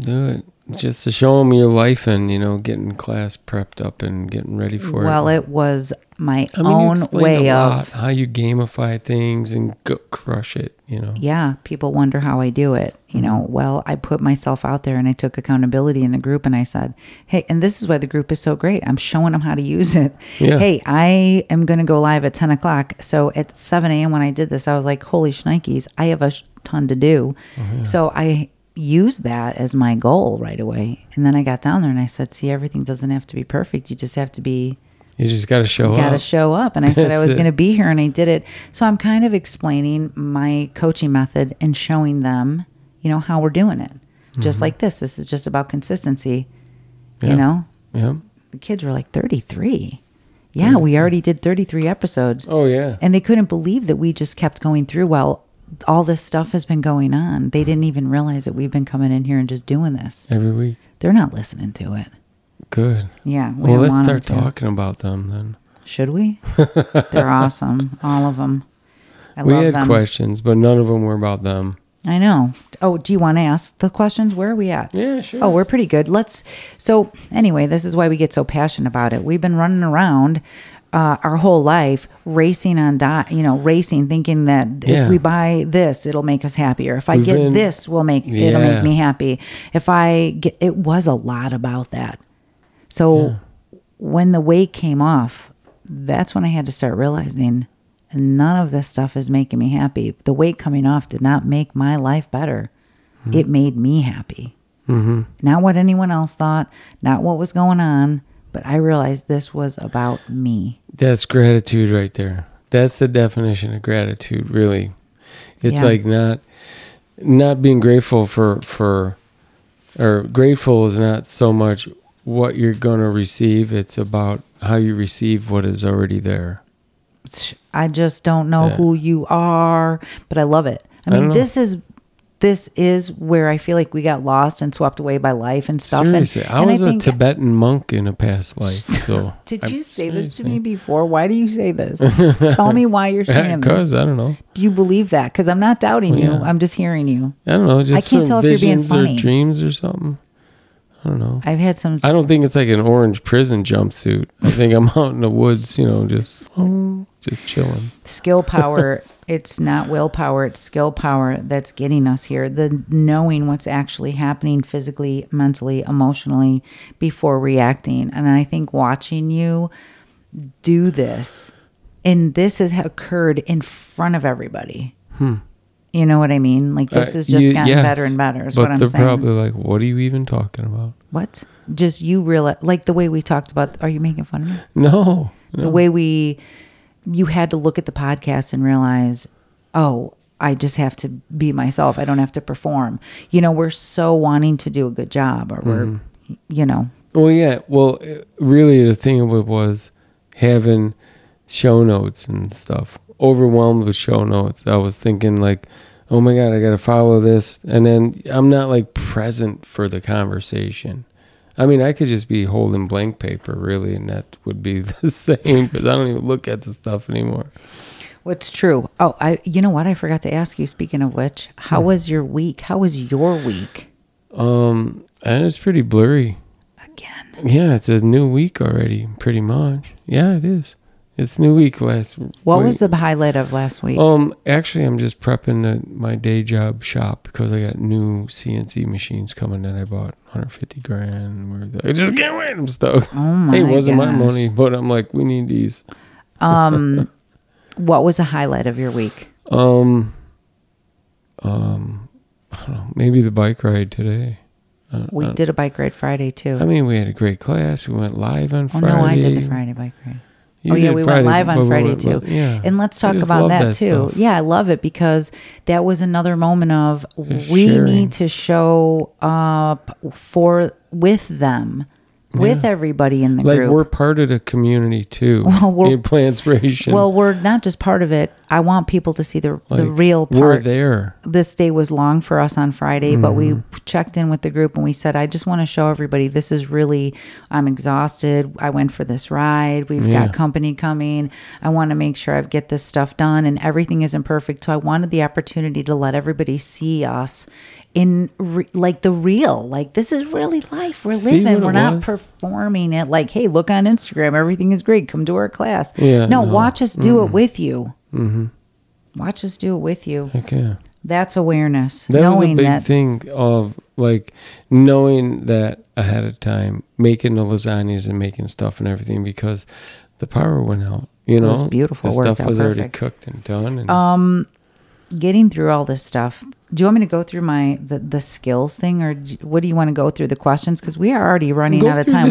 Just to show them your life and, you know, getting class prepped up and getting ready for it. Well, it was my own way of how you gamify things and go crush it, you know. Yeah, people wonder how I do it. You know, well, I put myself out there and I took accountability in the group and I said, hey, and this is why the group is so great. I'm showing them how to use it. Yeah. Hey, I am going to go live at 10 o'clock. So at 7 a.m. when I did this, I was like, holy shnikes, I have a ton to do. So I used that as my goal right away. And then I got down there and I said, see, everything doesn't have to be perfect. You just have to be... You just got to show up. Got to show up. And I said I was going to be here and I did it. So I'm kind of explaining my coaching method and showing them, you know, how we're doing it. Just like this. This is just about consistency, you know? Yeah. The kids were like 33. Yeah, we already did 33 episodes. Oh, yeah. And they couldn't believe that we just kept going through while all this stuff has been going on. They didn't even realize that we've been coming in here and just doing this. Every week. They're not listening to it. Good. Yeah. Well, let's start talking about them then. Should we? They're awesome. All of them. We had questions, but none of them were about them. I know. Oh, do you want to ask the questions? Where are we at? Yeah, sure. Oh, we're pretty good. So anyway, this is why we get so passionate about it. We've been running around our whole life racing racing, thinking that if we buy this, it'll make us happier. If I get this, it'll make me happy. It was a lot about that. So when the weight came off, that's when I had to start realizing none of this stuff is making me happy. The weight coming off did not make my life better. It made me happy. Not what anyone else thought, not what was going on, but I realized this was about me. That's gratitude right there. That's the definition of gratitude, really. It's like not being grateful for or grateful is not so much what you're going to receive. It's about how you receive what is already there. I just don't know who you are, but I love it. I mean, this is where I feel like we got lost and swept away by life and stuff. Seriously, I was a Tibetan monk in a past life. So Did you say this to me before? Why do you say this? Tell me why you're saying this. Because I don't know. Do you believe that? Because I'm not doubting you. I'm just hearing you. I don't know. Just I can't tell if you're being funny. Or dreams or something. I don't know. I've had some... I don't think it's like an orange prison jumpsuit. I think I'm out in the woods, just chilling. Skill power. It's not willpower. It's skill power that's getting us here. The knowing what's actually happening physically, mentally, emotionally before reacting. And I think watching you do this, and this has occurred in front of everybody. You know what I mean? Like, this has just gotten better and better is what I'm saying. But they're probably like, what are you even talking about? What? Just you realize, like the way we talked about, are you making fun of me? No. The way you had to look at the podcast and realize, oh, I just have to be myself. I don't have to perform. You know, we're so wanting to do a good job, or we're, you know. Well, yeah. Well, really the thing of it was having show notes and stuff. Overwhelmed with show notes. I was thinking like, oh my God, I got to follow this. And then I'm not like present for the conversation. I mean, I could just be holding blank paper really, and that would be the same because I don't even look at the stuff anymore. What's true? Oh, you know what? I forgot to ask you, speaking of which, how was your week? How was your week? And it's pretty blurry. Again. Yeah, it's a new week already, pretty much. Yeah, it is. It's new week What was the highlight of last week? Actually, I'm just prepping my day job shop because I got new CNC machines coming that I bought $150,000. I just get random stuff. Oh my! Hey, it wasn't my money, but I'm like, we need these. What was the highlight of your week? I don't know, maybe the bike ride today. We did a bike ride Friday too. I mean, we had a great class. We went live on Friday. Oh no, I did the Friday bike ride. We went live on Friday too. Yeah. And let's talk about that too. Stuff. Yeah, I love it because that was another moment of we need to show up with them. With everybody in the group. Like, we're part of the community, too, in Plantspiration. Well, we're not just part of it. I want people to see the real part. We're there. This day was long for us on Friday, but we checked in with the group and we said, I just want to show everybody this is really, I'm exhausted. I went for this ride. We've got company coming. I want to make sure I get this stuff done, and everything isn't perfect. So I wanted the opportunity to let everybody see us in like the real, like this is really life we're living. We're not performing it like, hey, look on Instagram, everything is great, come to our class. No, watch us do it with you. Watch us do it with you. Okay. That's awareness. That knowing was a big thing of like knowing that ahead of time, making the lasagnas and making stuff and everything, because the power went out. You know, it was beautiful. The stuff was already cooked and done. And getting through all this stuff. Do you want me to go through the skills thing, or what do you want to go through the questions? Because we are already running out of time.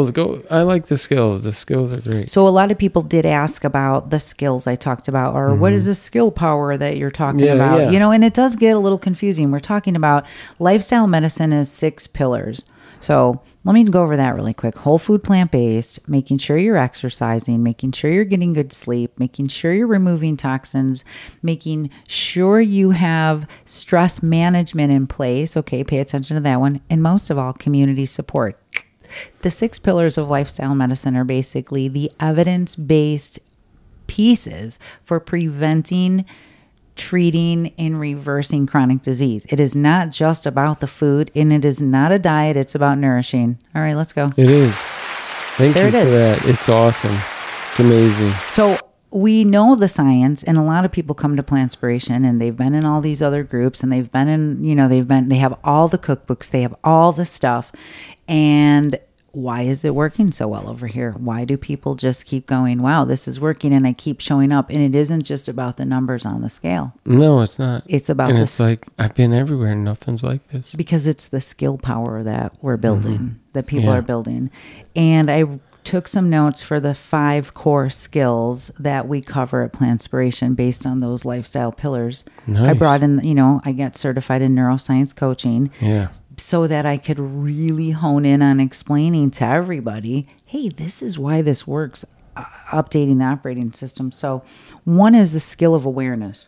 I like the skills. The skills are great. So a lot of people did ask about the skills I talked about, or what is the skill power that you're talking about? Yeah. You know, and it does get a little confusing. We're talking about lifestyle medicine as 6 pillars. So let me go over that really quick. Whole food, plant-based, making sure you're exercising, making sure you're getting good sleep, making sure you're removing toxins, making sure you have stress management in place. Okay, pay attention to that one. And most of all, community support. The 6 pillars of lifestyle medicine are basically the evidence-based pieces for preventing, treating, and reversing chronic disease. It is not just about the food, and it is not a diet. It's about nourishing. All right, let's go. It is. Thank you for that. It's awesome. It's amazing. So we know the science, and a lot of people come to Plantspiration, and they've been in all these other groups, and they've been in, they have all the cookbooks, they have all the stuff, and why is it working so well over here? Why do people just keep going, wow, this is working, and I keep showing up? And it isn't just about the numbers on the scale. No, it's not. It's about and it's like, I've been everywhere and nothing's like this. Because it's the skill power that we're building, that people are building. And I took some notes for the 5 core skills that we cover at Plantspiration based on those lifestyle pillars. Nice. I brought in, I got certified in neuroscience coaching. Yeah. So that I could really hone in on explaining to everybody, hey, this is why this works, updating the operating system. So one is the skill of awareness.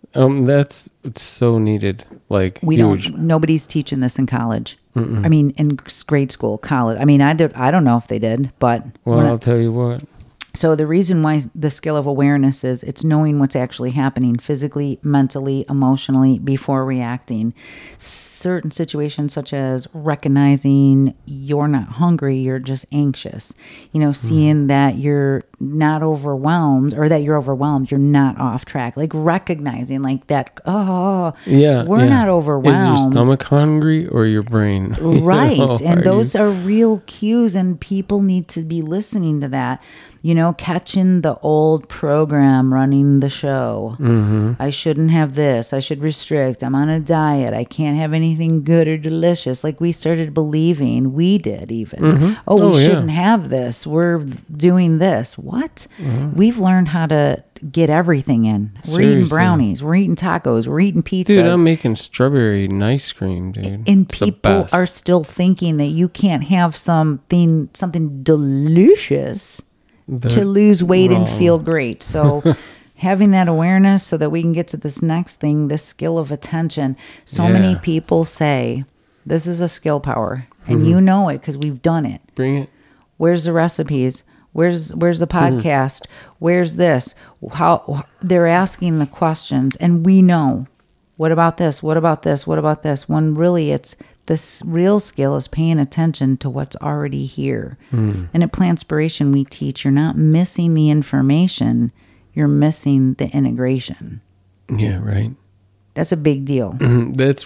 It's so needed. Like, nobody's teaching this in college. I mean, in grade school, college. I mean, I don't know if they did, but. Well, I'll tell you what. So the reason why the skill of awareness is it's knowing what's actually happening physically, mentally, emotionally before reacting. Certain situations such as recognizing you're not hungry, you're just anxious. Seeing that you're not overwhelmed or that you're overwhelmed, you're not off track. Like recognizing like that, we're not overwhelmed. Is your stomach hungry or your brain? Right. And those are real cues, and people need to be listening to that. You know, catching the old program running the show. Mm-hmm. I shouldn't have this. I should restrict. I'm on a diet. I can't have anything good or delicious. Like we started believing, we did even. Mm-hmm. We shouldn't have this. We're doing this. What? Mm-hmm. We've learned how to get everything in. We're eating brownies. We're eating tacos. We're eating pizzas. Dude, I'm making strawberry ice cream, dude. And people are still thinking that you can't have something delicious to lose weight and feel great. So having that awareness so that we can get to this next thing, this skill of attention. So many people say this is a skill power, and you know it because we've done it. Bring it. Where's the recipes? Where's the podcast? Where's this? How they're asking the questions, and we know. What about this? What about this? What about this? When really it's this real skill is paying attention to what's already here. And at Plantspiration, we teach you're not missing the information, you're missing the integration. Yeah, right. That's a big deal. That's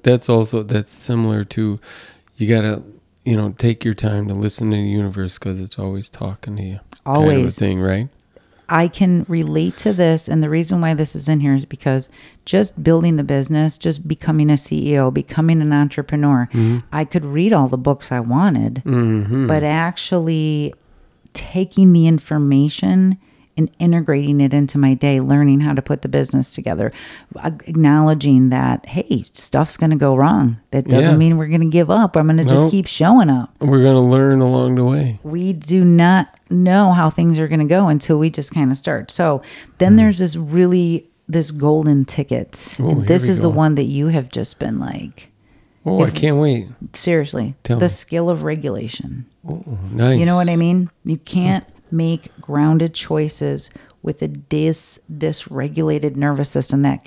similar to, you got to, take your time to listen to the universe because it's always talking to you. Always. Kind of a thing, right? I can relate to this, and the reason why this is in here is because just building the business, just becoming a CEO, becoming an entrepreneur, I could read all the books I wanted, but actually taking the information and integrating it into my day, learning how to put the business together, acknowledging that, hey, stuff's going to go wrong. That doesn't mean we're going to give up. I'm going to just keep showing up. We're going to learn along the way. We do not know how things are going to go until we just kind of start. So then there's this golden ticket. And this is the one that you have just been like. Oh, I can't wait. Seriously. The skill of regulation. Oh, nice. You know what I mean? You can't make grounded choices with a dysregulated nervous system that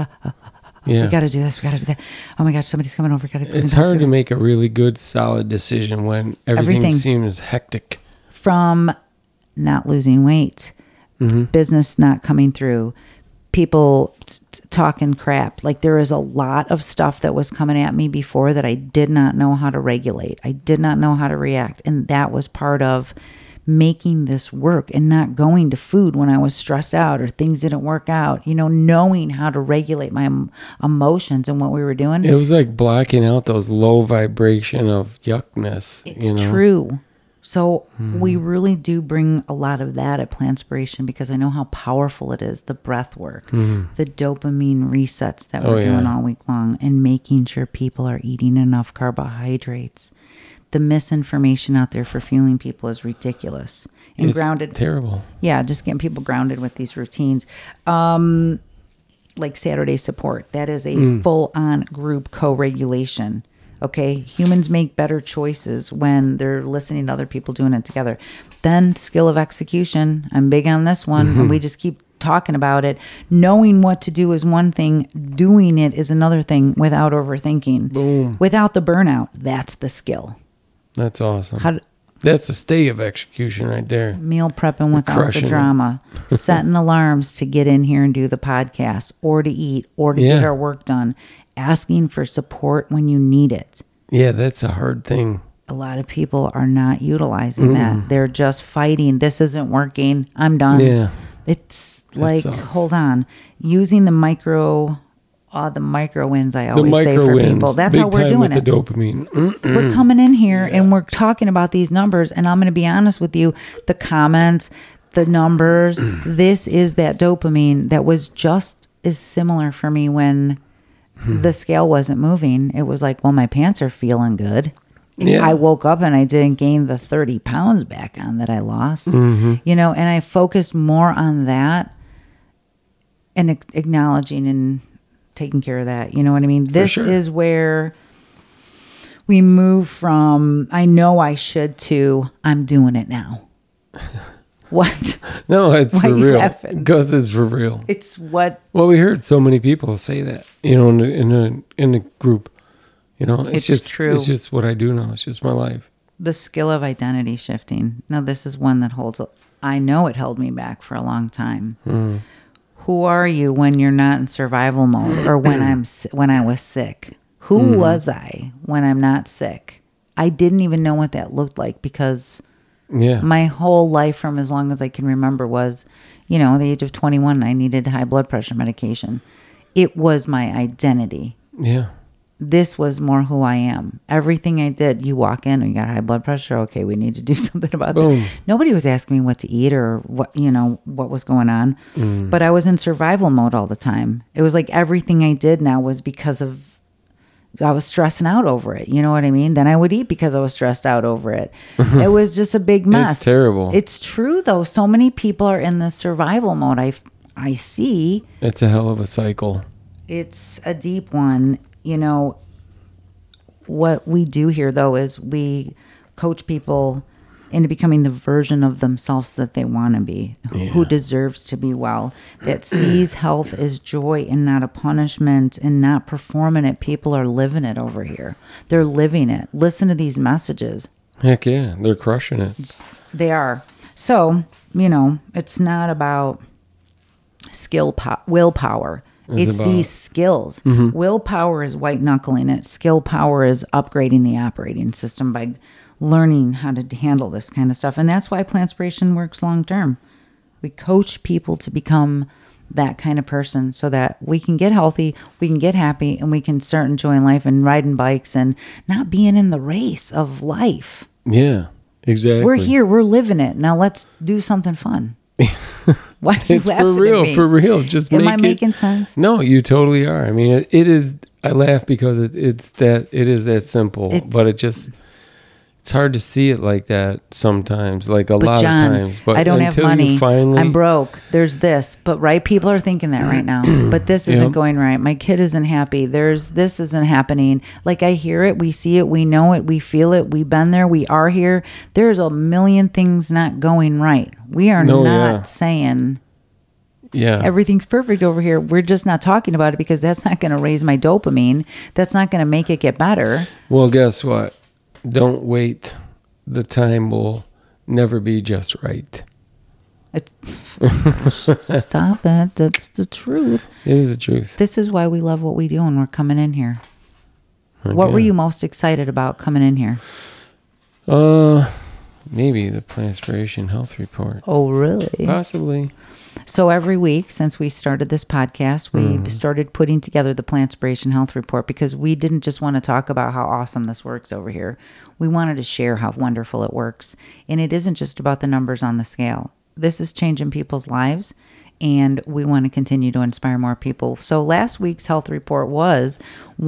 we got to do this, we got to do that. Oh my gosh, somebody's coming over. It's hard to make a really good, solid decision when everything seems hectic. From not losing weight, business not coming through, people talking crap. Like there is a lot of stuff that was coming at me before that I did not know how to regulate. I did not know how to react. And that was part of making this work and not going to food when I was stressed out or things didn't work out, knowing how to regulate my emotions and what we were doing. It was like blocking out those low vibration of yuckness. It's true. So we really do bring a lot of that at Plantspiration because I know how powerful it is, the breath work, the dopamine resets that we're doing all week long, and making sure people are eating enough carbohydrates. The misinformation out there for fueling people is ridiculous. And it's grounded. Terrible. Yeah, just getting people grounded with these routines. Like Saturday support. That is a full-on group co-regulation. Okay? Humans make better choices when they're listening to other people doing it together. Then skill of execution. I'm big on this one. And we just keep talking about it. Knowing what to do is one thing. Doing it is another thing without overthinking. Boom. Without the burnout. That's the skill. That's awesome. That's a state of execution right there. Meal prepping without the drama. Setting alarms to get in here and do the podcast, or to eat, or to get our work done. Asking for support when you need it. Yeah, that's a hard thing. A lot of people are not utilizing that. They're just fighting. This isn't working. I'm done. Yeah. It's like, hold on. Using the micro wins, I always say for people. That's big how we're doing it. The dopamine. We're coming in here and we're talking about these numbers, and I'm going to be honest with you, the comments, the numbers, this is that dopamine that was just as similar for me when the scale wasn't moving. It was like, well, my pants are feeling good. Yeah. I woke up and I didn't gain the 30 pounds back on that I lost, and I focused more on that and acknowledging and taking care of that. You know what I mean? This is where we move from, I know I should, to I'm doing it now. What? No, it's for real. Because it's for real. It's what? Well, we heard so many people say that, in the group. It's just true. It's just what I do now. It's just my life. The skill of identity shifting. Now, this is one that holds I know it held me back for a long time. Who are you when you're not in survival mode, or when I was sick? Who was I when I'm not sick? I didn't even know what that looked like, because my whole life from as long as I can remember was, the age of 21, I needed high blood pressure medication. It was my identity. Yeah. This was more who I am. Everything I did, you walk in and you got high blood pressure. Okay, we need to do something about that. Nobody was asking me what to eat or what was going on. But I was in survival mode all the time. It was like everything I did now was because of, I was stressing out over it. You know what I mean? Then I would eat because I was stressed out over it. It was just a big mess. It's terrible. It's true though. So many people are in the survival mode. I see. It's a hell of a cycle. It's a deep one. What we do here, though, is we coach people into becoming the version of themselves that they want to be, who deserves to be well, that sees health as joy and not a punishment and not performing it. People are living it over here. They're living it. Listen to these messages. Heck yeah, they're crushing it. They are. So, it's not about willpower. It's these skills. Willpower is white knuckling it. Skill power is upgrading the operating system by learning how to handle this kind of stuff. And that's why Plantspiration works long term. We coach people to become that kind of person so that we can get healthy, we can get happy, and we can start enjoying life and riding bikes and not being in the race of life. Yeah, exactly. We're here, we're living it. Now let's do something fun. Why are you it's laughing for real. Just Am I making sense? No, you totally are. I mean, it is. I laugh because it is that simple, but it's hard to see it like that sometimes, like a lot of times. But I don't have money. I'm broke. There's this, but right, people are thinking that right now. But this isn't going right. My kid isn't happy. This isn't happening. Like I hear it, we see it, we know it, we feel it. We've been there. We are here. There's a million things not going right. We are not saying everything's perfect over here. We're just not talking about it because that's not going to raise my dopamine. That's not going to make it get better. Well, guess what? Don't wait. The time will never be just right. Stop it. That's the truth. It is the truth. This is why we love what we do and we're coming in here. Okay. What were you most excited about coming in here? Maybe the Plantspiration Health Report. Oh, really? Possibly. So every week since we started this podcast, we started putting together the Plantspiration Health Report because we didn't just want to talk about how awesome this works over here. We wanted to share how wonderful it works. And it isn't just about the numbers on the scale. This is changing people's lives, and we want to continue to inspire more people. So last week's health report was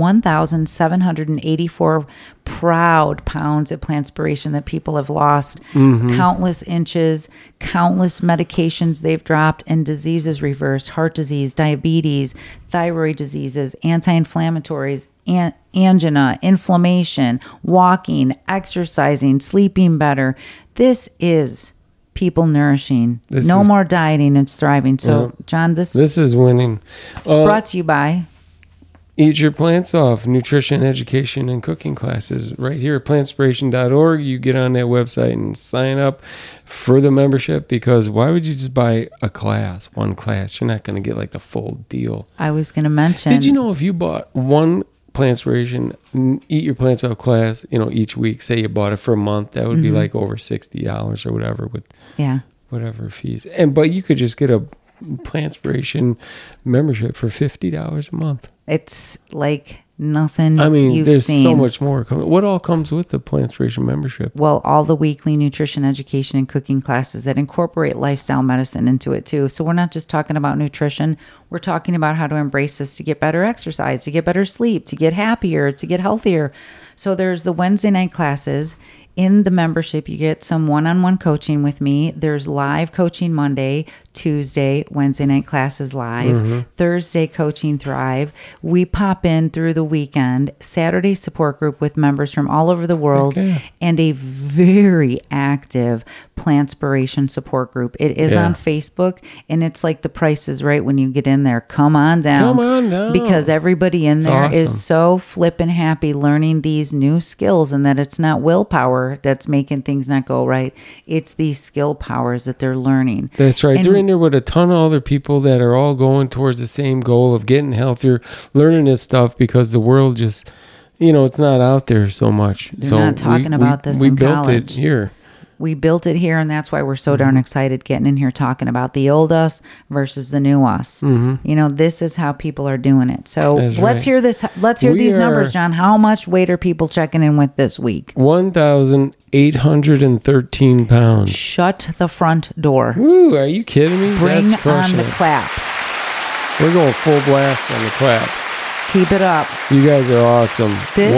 1,784 proud pounds of Plantspiration that people have lost, countless inches, countless medications they've dropped, and diseases reversed: heart disease, diabetes, thyroid diseases, anti-inflammatories, angina, inflammation, walking, exercising, sleeping better. This is people nourishing. No more dieting, it's thriving. So, John, this is winning. Brought to you by Eat Your Plants Off, nutrition, education, and cooking classes right here at plantspiration.org. You get on that website and sign up for the membership, because why would you just buy one class? You're not going to get like the full deal. I was going to mention. Did you know if you bought one Plantspiration Eat Your Plants Off class, each week, say you bought it for a month, that would be like over $60 or whatever with whatever fees. But you could just get a Plantspiration membership for $50 a month. It's like nothing there's so much more coming. What all comes with the Plantspiration membership? Well, all the weekly nutrition, education, and cooking classes that incorporate lifestyle medicine into it too. So we're not just talking about nutrition. We're talking about how to embrace this to get better exercise, to get better sleep, to get happier, to get healthier. So there's the Wednesday night classes. In the membership, you get some one-on-one coaching with me. There's live coaching Monday, Tuesday, Wednesday night classes live, Thursday coaching Thrive. We pop in through the weekend, Saturday support group with members from all over the world, and a very active Plantspiration support group. It is on Facebook, and it's like the Price is Right when you get in there. Come on down. Come on down. Because everybody in there is so flippin' happy learning these new skills, and that it's not willpower. power that's making things not go right. It's these skill powers that they're learning. That's right. And they're in there with a ton of other people that are all going towards the same goal of getting healthier, learning this stuff, because the world just, it's not out there so much. They're not talking about this in college. We built it here. We built it here, and that's why we're so darn excited getting in here talking about the old us versus the new us. This is how people are doing it. So let's hear this. Let's hear these numbers, John. How much weight are people checking in with this week? 1,813 pounds. Shut the front door. Woo, are you kidding me? Bring on the claps. We're going full blast on the claps. Keep it up. You guys are awesome.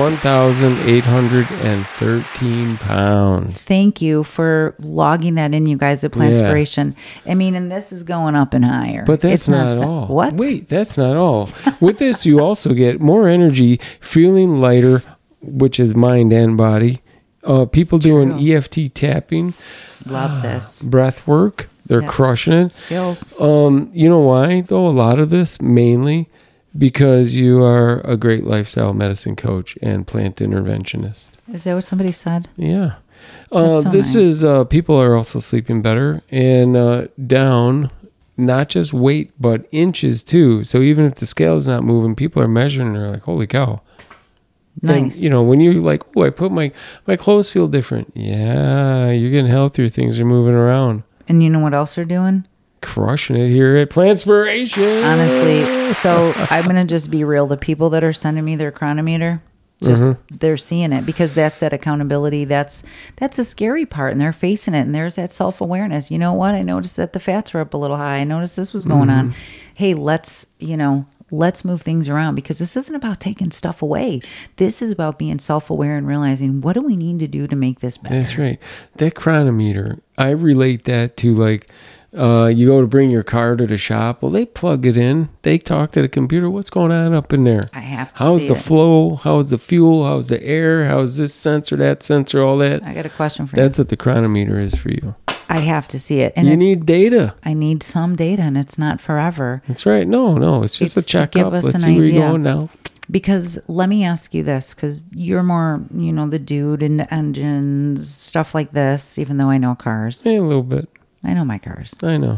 1,813 pounds. Thank you for logging that in, you guys, at Plantspiration. I mean, and this is going up and higher. But that's not all. What? Wait, that's not all. With this, you also get more energy, feeling lighter, which is mind and body. People doing EFT tapping. Love this. Breath work. They're crushing it. Skills. You know why, though? A lot of this, mainly because you are a great lifestyle medicine coach and plant interventionist. Is that what somebody said? Yeah. This is people are also sleeping better and down, not just weight, but inches too. So even if the scale is not moving, people are measuring and they're like, holy cow. Nice. And, when you're like, oh, I put my clothes feel different. Yeah, you're getting healthier. Things are moving around. And you know what else they're doing? Crushing it here at Plantspiration. Honestly, so I'm going to just be real. The people that are sending me their chronometer, they're seeing it, because that's that accountability. That's a scary part, and they're facing it, and there's that self-awareness. You know what? I noticed that the fats were up a little high. I noticed this was going on. Hey, let's move things around, because this isn't about taking stuff away. This is about being self-aware and realizing, what do we need to do to make this better? That's right. That chronometer, I relate that to like, you go to bring your car to the shop. Well, they plug it in. They talk to the computer. What's going on up in there? I have to How's the flow? How's the fuel? How's the air? How's this sensor, that sensor, all that? I got a question for you. That's what the chronometer is for you. I have to see it. And you need data. I need some data, and it's not forever. That's right. No. It's just a checkup. Let's see where you're going now. Because let me ask you this, because you're more, the dude in the engines, stuff like this, even though I know cars. Yeah, a little bit. I know my cars. I know.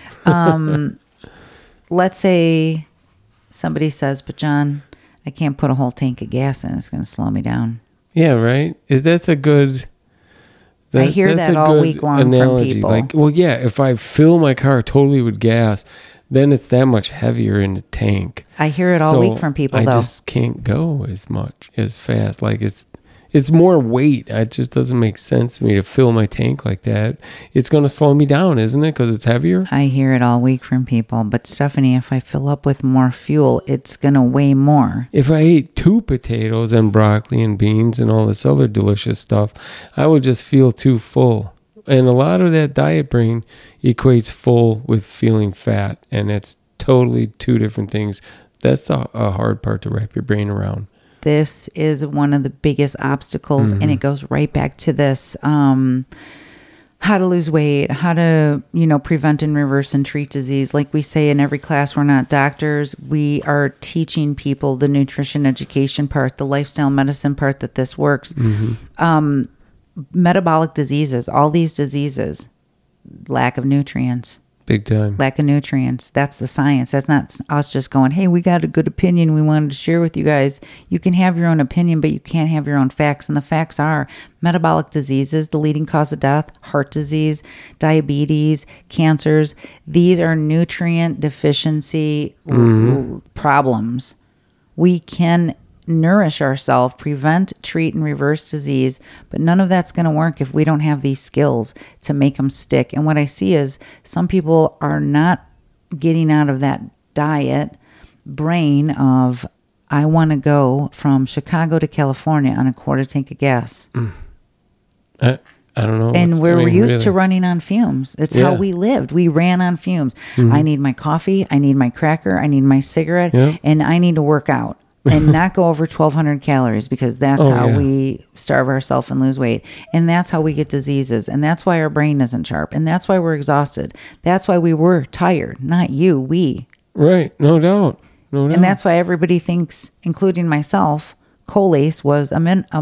Let's say somebody says, but John, I can't put a whole tank of gas in. It's going to slow me down. Yeah, right? That's a good... I hear that all week long from people. Like, well, yeah, if I fill my car totally with gas, then it's that much heavier in the tank. I hear it all week from people, though. I just can't go as fast. Like, it's more weight. It just doesn't make sense to me to fill my tank like that. It's going to slow me down, isn't it? Because it's heavier? I hear it all week from people. But Stephanie, if I fill up with more fuel, it's going to weigh more. If I ate 2 potatoes and broccoli and beans and all this other delicious stuff, I would just feel too full. And a lot of that diet brain equates full with feeling fat. And it's totally 2 different things. That's a hard part to wrap your brain around. This is one of the biggest obstacles, and it goes right back to this, how to lose weight, how to, prevent and reverse and treat disease. Like we say in every class, we're not doctors. We are teaching people the nutrition education part, the lifestyle medicine part, that this works. Metabolic diseases, all these diseases, lack of nutrients. Big time. Lack of nutrients. That's the science. That's not us just going, hey, we got a good opinion we wanted to share with you guys. You can have your own opinion, but you can't have your own facts. And the facts are metabolic diseases, the leading cause of death, heart disease, diabetes, cancers. These are nutrient deficiency problems. We can nourish ourselves, prevent, treat, and reverse disease, but none of that's going to work if we don't have these skills to make them stick. And what I see is some people are not getting out of that diet brain of, I want to go from Chicago to California on a quarter tank of gas. I don't know. And we're used to running on fumes. It's how we lived. We ran on fumes. I need my coffee. I need my cracker. I need my cigarette. And I need to work out. And not go over 1,200 calories, because that's how we starve ourselves and lose weight. And that's how we get diseases. And that's why our brain isn't sharp. And that's why we're exhausted. That's why we were tired. Not you, we. Right. No doubt. No doubt. And that's why everybody thinks, including myself, Colace was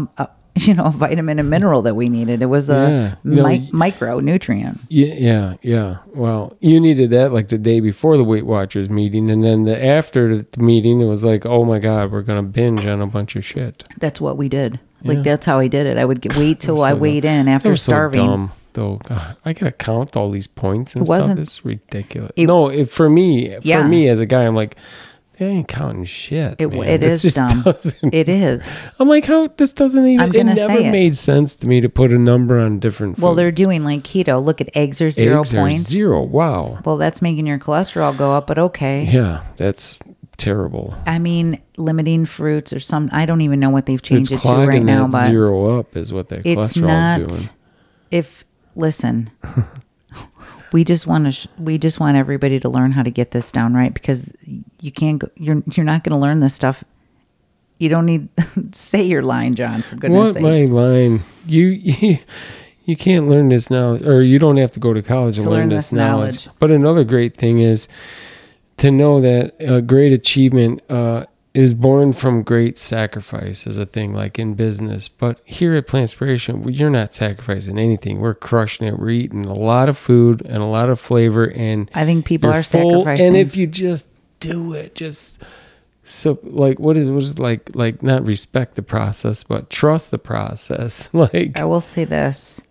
a vitamin and mineral that we needed. It was a micronutrient. Yeah. Well, you needed that like the day before the Weight Watchers meeting, and then after the meeting, it was like, oh my God, we're gonna binge on a bunch of shit. That's what we did. Like that's how I did it. I would wait till I weighed in after starving. So dumb, though. God, I gotta count all these points and stuff. It's ridiculous. For me as a guy, I'm like, they ain't counting shit. It is dumb. It is. I'm like, how this doesn't even. It never made sense to me to put a number on different foods. Well, they're doing like keto. Look at eggs are 0 points. Eggs are 0. Wow. Well, that's making your cholesterol go up, but okay. Yeah, that's terrible. I mean, limiting fruits or some. I don't even know what they've changed it to right now, but 0 up is what that cholesterol is doing. Listen. We just want everybody to learn how to get this down right, because you can't go, you're not going to learn this stuff. You don't need say your line, John, for goodness sakes. What my line? You can't learn this knowledge, or you don't have to go to college to learn this knowledge. But another great thing is to know that a great achievement is born from great sacrifice is a thing, like in business. But here at Plantspiration, you're not sacrificing anything. We're crushing it. We're eating a lot of food and a lot of flavor, and I think people are sacrificing. And if you just do it, what is like not respect the process, but trust the process. Like, I will say this.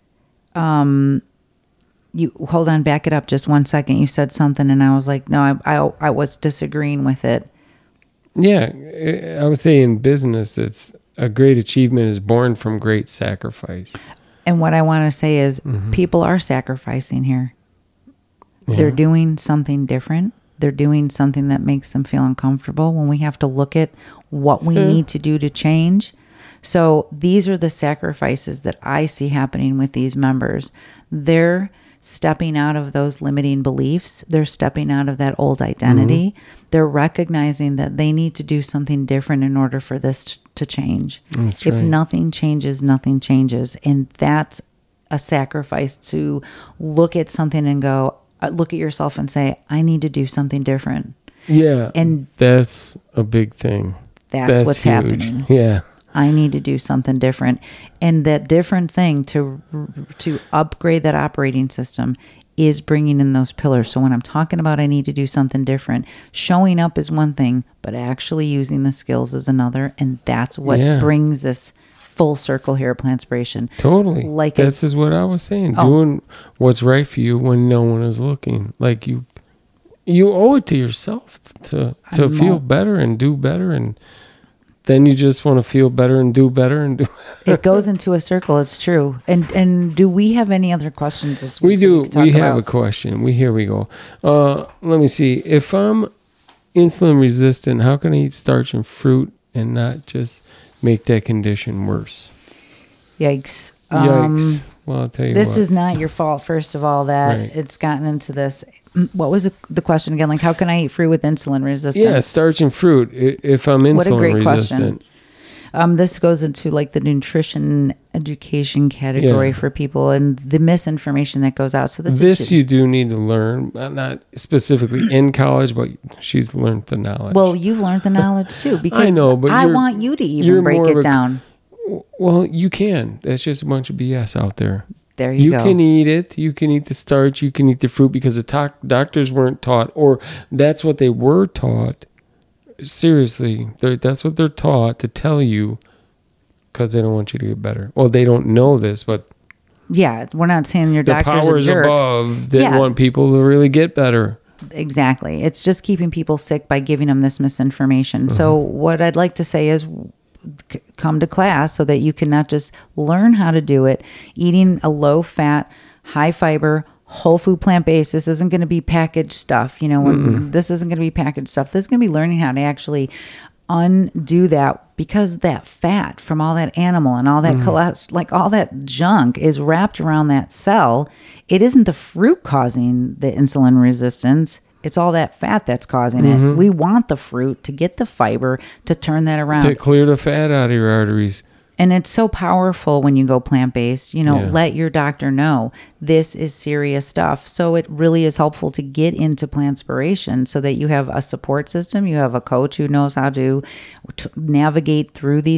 You hold on, back it up just 1 second. You said something, and I was like, no, I was disagreeing with it. Yeah, I would say in business, it's a great achievement is born from great sacrifice. And what I want to say is people are sacrificing here. Yeah. They're doing something different. They're doing something that makes them feel uncomfortable when we have to look at what we need to do to change. So these are the sacrifices that I see happening with these members. They're stepping out of those limiting beliefs. They're stepping out of that old identity. They're recognizing that they need to do something different in order for this to change. That's if right. nothing changes, nothing changes. And that's a sacrifice, to look at something and go, look at yourself and say, I need to do something different. Yeah. And that's a big thing. That's what's huge. happening. Yeah. I need to do something different. And that different thing to upgrade that operating system is bringing in those pillars. So when I'm talking about I need to do something different, showing up is one thing, but actually using the skills is another. And that's what brings this full circle here at Plantspiration. Totally. Like this is what I was saying. Doing what's right for you when no one is looking. Like you owe it to yourself to feel better and do better, and then you just want to feel better and do better and do. It goes into a circle. It's true. And do we have any other questions this week? We do. We have a question. Here we go. Let me see. If I'm insulin resistant, how can I eat starch and fruit and not just make that condition worse? Yikes. Yikes. Well, I'll tell you this is not your fault, first of all, that it's gotten into this. What was the question again? Like, how can I eat fruit with insulin resistance? Yeah, starch and fruit. If I'm insulin resistant. This goes into like the nutrition education category for people and the misinformation that goes out. So this you do need to learn, not specifically in college, but she's learned the knowledge. Well, you've learned the knowledge too, because I know, but I want you to even break it down. Well, you can. That's just a bunch of BS out there. There you go. You can eat it. You can eat the starch. You can eat the fruit, because the doctors weren't taught, or that's what they were taught. Seriously, that's what they're taught to tell you, because they don't want you to get better. Well, they don't know this, but yeah, we're not saying your doctor's a jerk. The powers above didn't want people to really get better. Exactly. It's just keeping people sick by giving them this misinformation. So what I'd like to say is, come to class so that you can not just learn how to do it, eating a low fat, high fiber, whole food plant-based. This isn't going to be packaged stuff. This isn't going to be packaged stuff. This is going to be learning how to actually undo that, because that fat from all that animal and all that cholesterol, like all that junk is wrapped around that cell. It isn't the fruit causing the insulin resistance. It's all that fat that's causing it. We want the fruit to get the fiber to turn that around. To clear the fat out of your arteries. And it's so powerful when you go plant-based. Let your doctor know this is serious stuff. So it really is helpful to get into Plantspiration so that you have a support system. You have a coach who knows how to navigate through these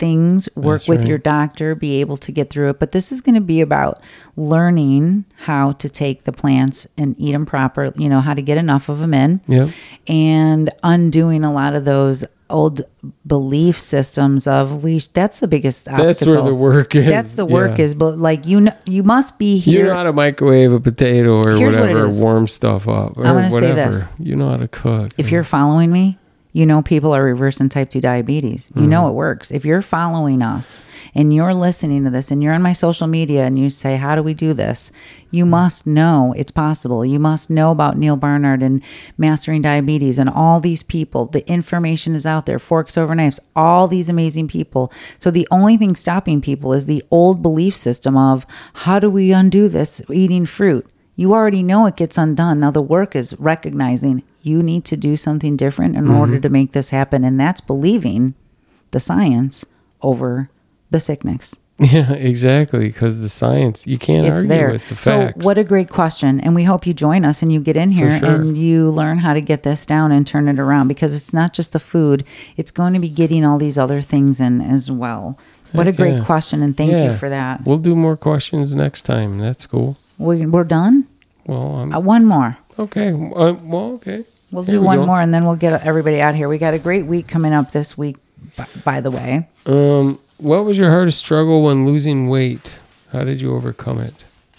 things, work with your doctor, be able to get through it. But this is going to be about learning how to take the plants and eat them proper, how to get enough of them in, and undoing a lot of those old belief systems of that's the biggest obstacle. That's where the work is. That's the work is. But like, you must be here. You know how to microwave a potato or whatever, warm stuff up. Or I'm going to say this. You know how to cook. If you're following me, people are reversing type 2 diabetes. You know it works. If you're following us and you're listening to this and you're on my social media and you say, how do we do this? You must know it's possible. You must know about Neal Barnard and Mastering Diabetes and all these people. The information is out there. Forks Over Knives, all these amazing people. So the only thing stopping people is the old belief system of, how do we undo this eating fruit? You already know it gets undone. Now the work is recognizing you need to do something different in order to make this happen. And that's believing the science over the sickness. Yeah, exactly. Because the science, you can't argue with the facts. So what a great question. And we hope you join us and you get in here and you learn how to get this down and turn it around, because it's not just the food. It's going to be getting all these other things in as well. What a great question. And thank you for that. We'll do more questions next time. That's cool. We're done? Well, one more. Okay. Okay. We'll do one more and then we'll get everybody out here. We got a great week coming up this week, by the way. What was your hardest struggle when losing weight? How did you overcome it?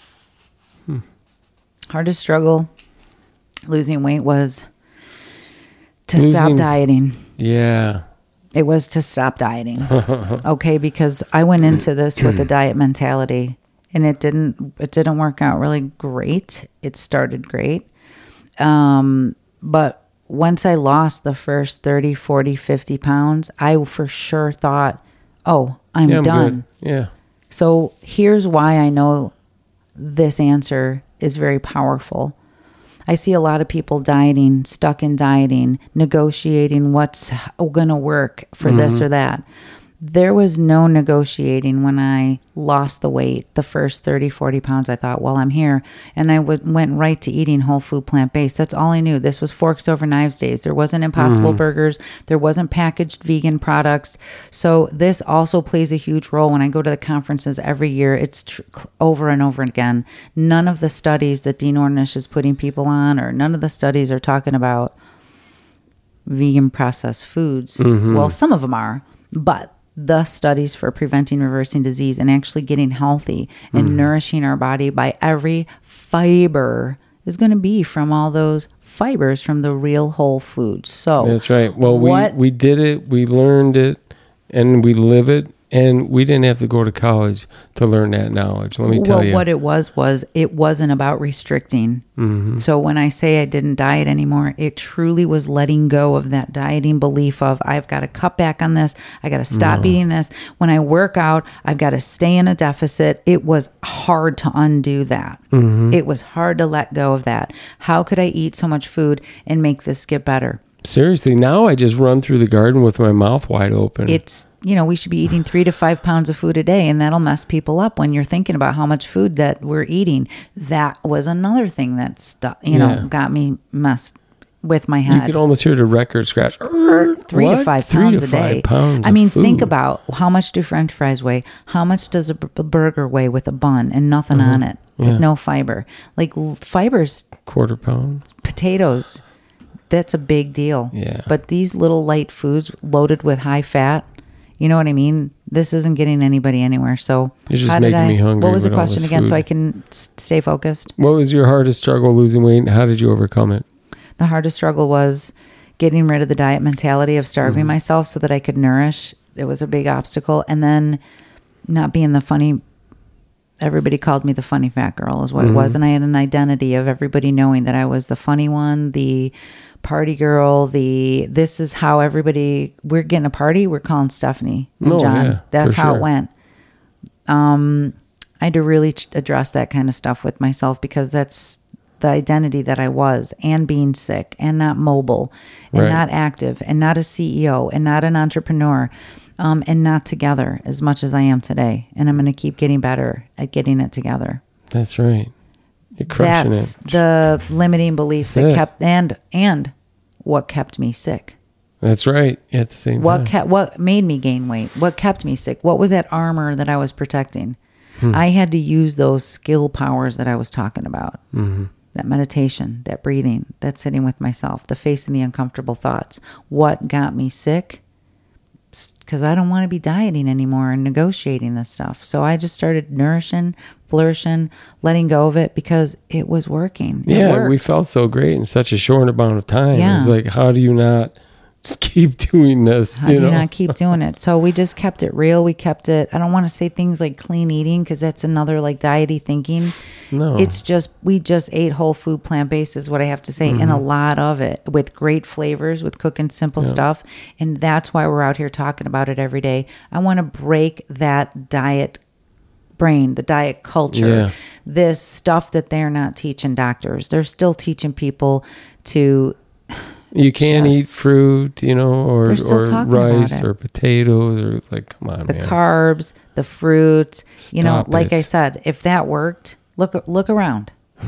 Hardest struggle losing weight was to stop dieting. Yeah. It was to stop dieting. Okay, because I went into this with a diet mentality. And it didn't work out really great. It started great. But once I lost the first 30, 40, 50 pounds, I for sure thought, I'm done. Good. Yeah. So here's why I know this answer is very powerful. I see a lot of people dieting, stuck in dieting, negotiating what's going to work for this or that. There was no negotiating when I lost the weight, the first 30, 40 pounds. I thought, well, I'm here. And I went right to eating whole food, plant-based. That's all I knew. This was Forks Over Knives days. There wasn't Impossible Burgers. There wasn't packaged vegan products. So this also plays a huge role when I go to the conferences every year. It's over and over again. None of the studies that Dean Ornish is putting people on, or none of the studies are talking about vegan processed foods. Well, some of them are, but the studies for preventing, reversing disease, and actually getting healthy and nourishing our body by every fiber is going to be from all those fibers from the real whole foods. So that's right. Well, we did it, we learned it, and we live it. And we didn't have to go to college to learn that knowledge. Let me tell you. What it was it wasn't about restricting. So when I say I didn't diet anymore, it truly was letting go of that dieting belief of, I've got to cut back on this. I got to stop eating this. When I work out, I've got to stay in a deficit. It was hard to undo that. It was hard to let go of that. How could I eat so much food and make this get better? Seriously, now I just run through the garden with my mouth wide open. It's, we should be eating 3 to 5 pounds of food a day, and that'll mess people up when you're thinking about how much food that we're eating. That was another thing that got me messed with my head. You could almost hear the record scratch. 3 to 5 pounds a day. I mean, think about how much do French fries weigh? How much does a burger weigh with a bun and nothing on it, with no fiber? Like fibers. Quarter pound. Potatoes. That's a big deal. Yeah. But these little light foods loaded with high fat, you know what I mean? This isn't getting anybody anywhere. So you're just making me hungry. What was the question again, so I can stay focused? What was your hardest struggle losing weight, and how did you overcome it? The hardest struggle was getting rid of the diet mentality of starving myself so that I could nourish. It was a big obstacle. And then not being the funny. Everybody called me the funny fat girl is what it was. And I had an identity of everybody knowing that I was the funny one, the party girl, this is how we're getting a party, we're calling Stephanie and John. Yeah, that's how it went. I had to really address that kind of stuff with myself, because that's the identity that I was, and being sick and not mobile and not active and not a CEO and not an entrepreneur. And not together as much as I am today. And I'm going to keep getting better at getting it together. That's right. You're crushing That's the limiting beliefs that kept, and what kept me sick. That's right. At the same time. What made me gain weight? What kept me sick? What was that armor that I was protecting? I had to use those skill powers that I was talking about. Mm-hmm. That meditation, that breathing, that sitting with myself, the facing the uncomfortable thoughts. What got me sick? Because I don't want to be dieting anymore and negotiating this stuff. So I just started nourishing, flourishing, letting go of it because it was working. We felt so great in such a short amount of time. Yeah. It's like, how do you not just keep doing this? How do you not keep doing it? So we just kept it real. We kept it. I don't want to say things like clean eating because that's another like diety thinking. No. It's just, we just ate whole food, plant-based is what I have to say. Mm-hmm. And a lot of it with great flavors, with cooking simple stuff. And that's why we're out here talking about it every day. I want to break that diet brain, the diet culture, this stuff that they're not teaching doctors. They're still teaching people to... You can't eat fruit, or rice or potatoes or like, come on, the man. Carbs, the fruits, Stop like it. I said, if that worked, look around.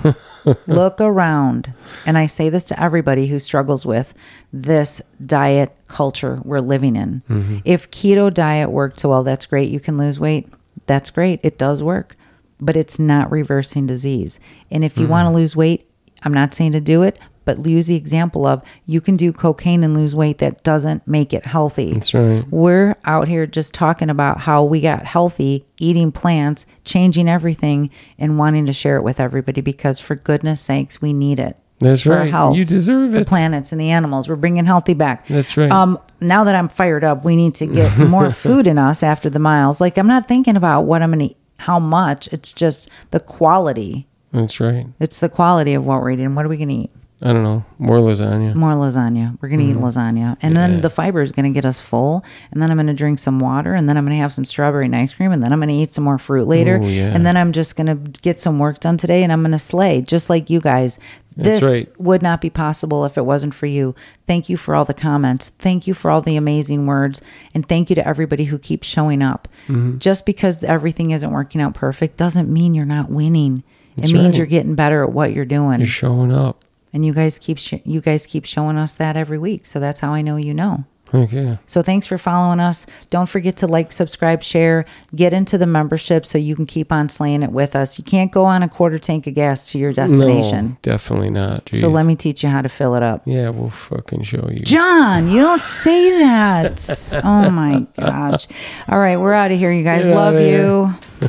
Look around. And I say this to everybody who struggles with this diet culture we're living in. Mm-hmm. If keto diet worked so well, that's great. You can lose weight. That's great. It does work. But it's not reversing disease. And if you want to lose weight, I'm not saying to do it, but use the example of you can do cocaine and lose weight. That doesn't make it healthy. That's right. We're out here just talking about how we got healthy, eating plants, changing everything, and wanting to share it with everybody because for goodness sakes, we need it. That's for right. Our health, you deserve it. The planets and the animals. We're bringing healthy back. That's right. Now that I'm fired up, we need to get more food in us after the miles. Like I'm not thinking about what I'm going to eat, how much. It's just the quality. That's right. It's the quality of what we're eating. What are we going to eat? I don't know. More lasagna. We're going to eat lasagna. And then the fiber is going to get us full. And then I'm going to drink some water. And then I'm going to have some strawberry and ice cream. And then I'm going to eat some more fruit later. Ooh, yeah. And then I'm just going to get some work done today. And I'm going to slay, just like you guys. This would not be possible if it wasn't for you. Thank you for all the comments. Thank you for all the amazing words. And thank you to everybody who keeps showing up. Mm-hmm. Just because everything isn't working out perfect doesn't mean you're not winning. It means you're getting better at what you're doing. You're showing up. And you guys keep showing us that every week. So that's how I know you know. Okay. So thanks for following us. Don't forget to like, subscribe, share, get into the membership so you can keep on slaying it with us. You can't go on a quarter tank of gas to your destination. No, definitely not. Jeez. So let me teach you how to fill it up. Yeah, we'll fucking show you. John, you don't say that. Oh my gosh. All right, we're out of here, you guys. Love you.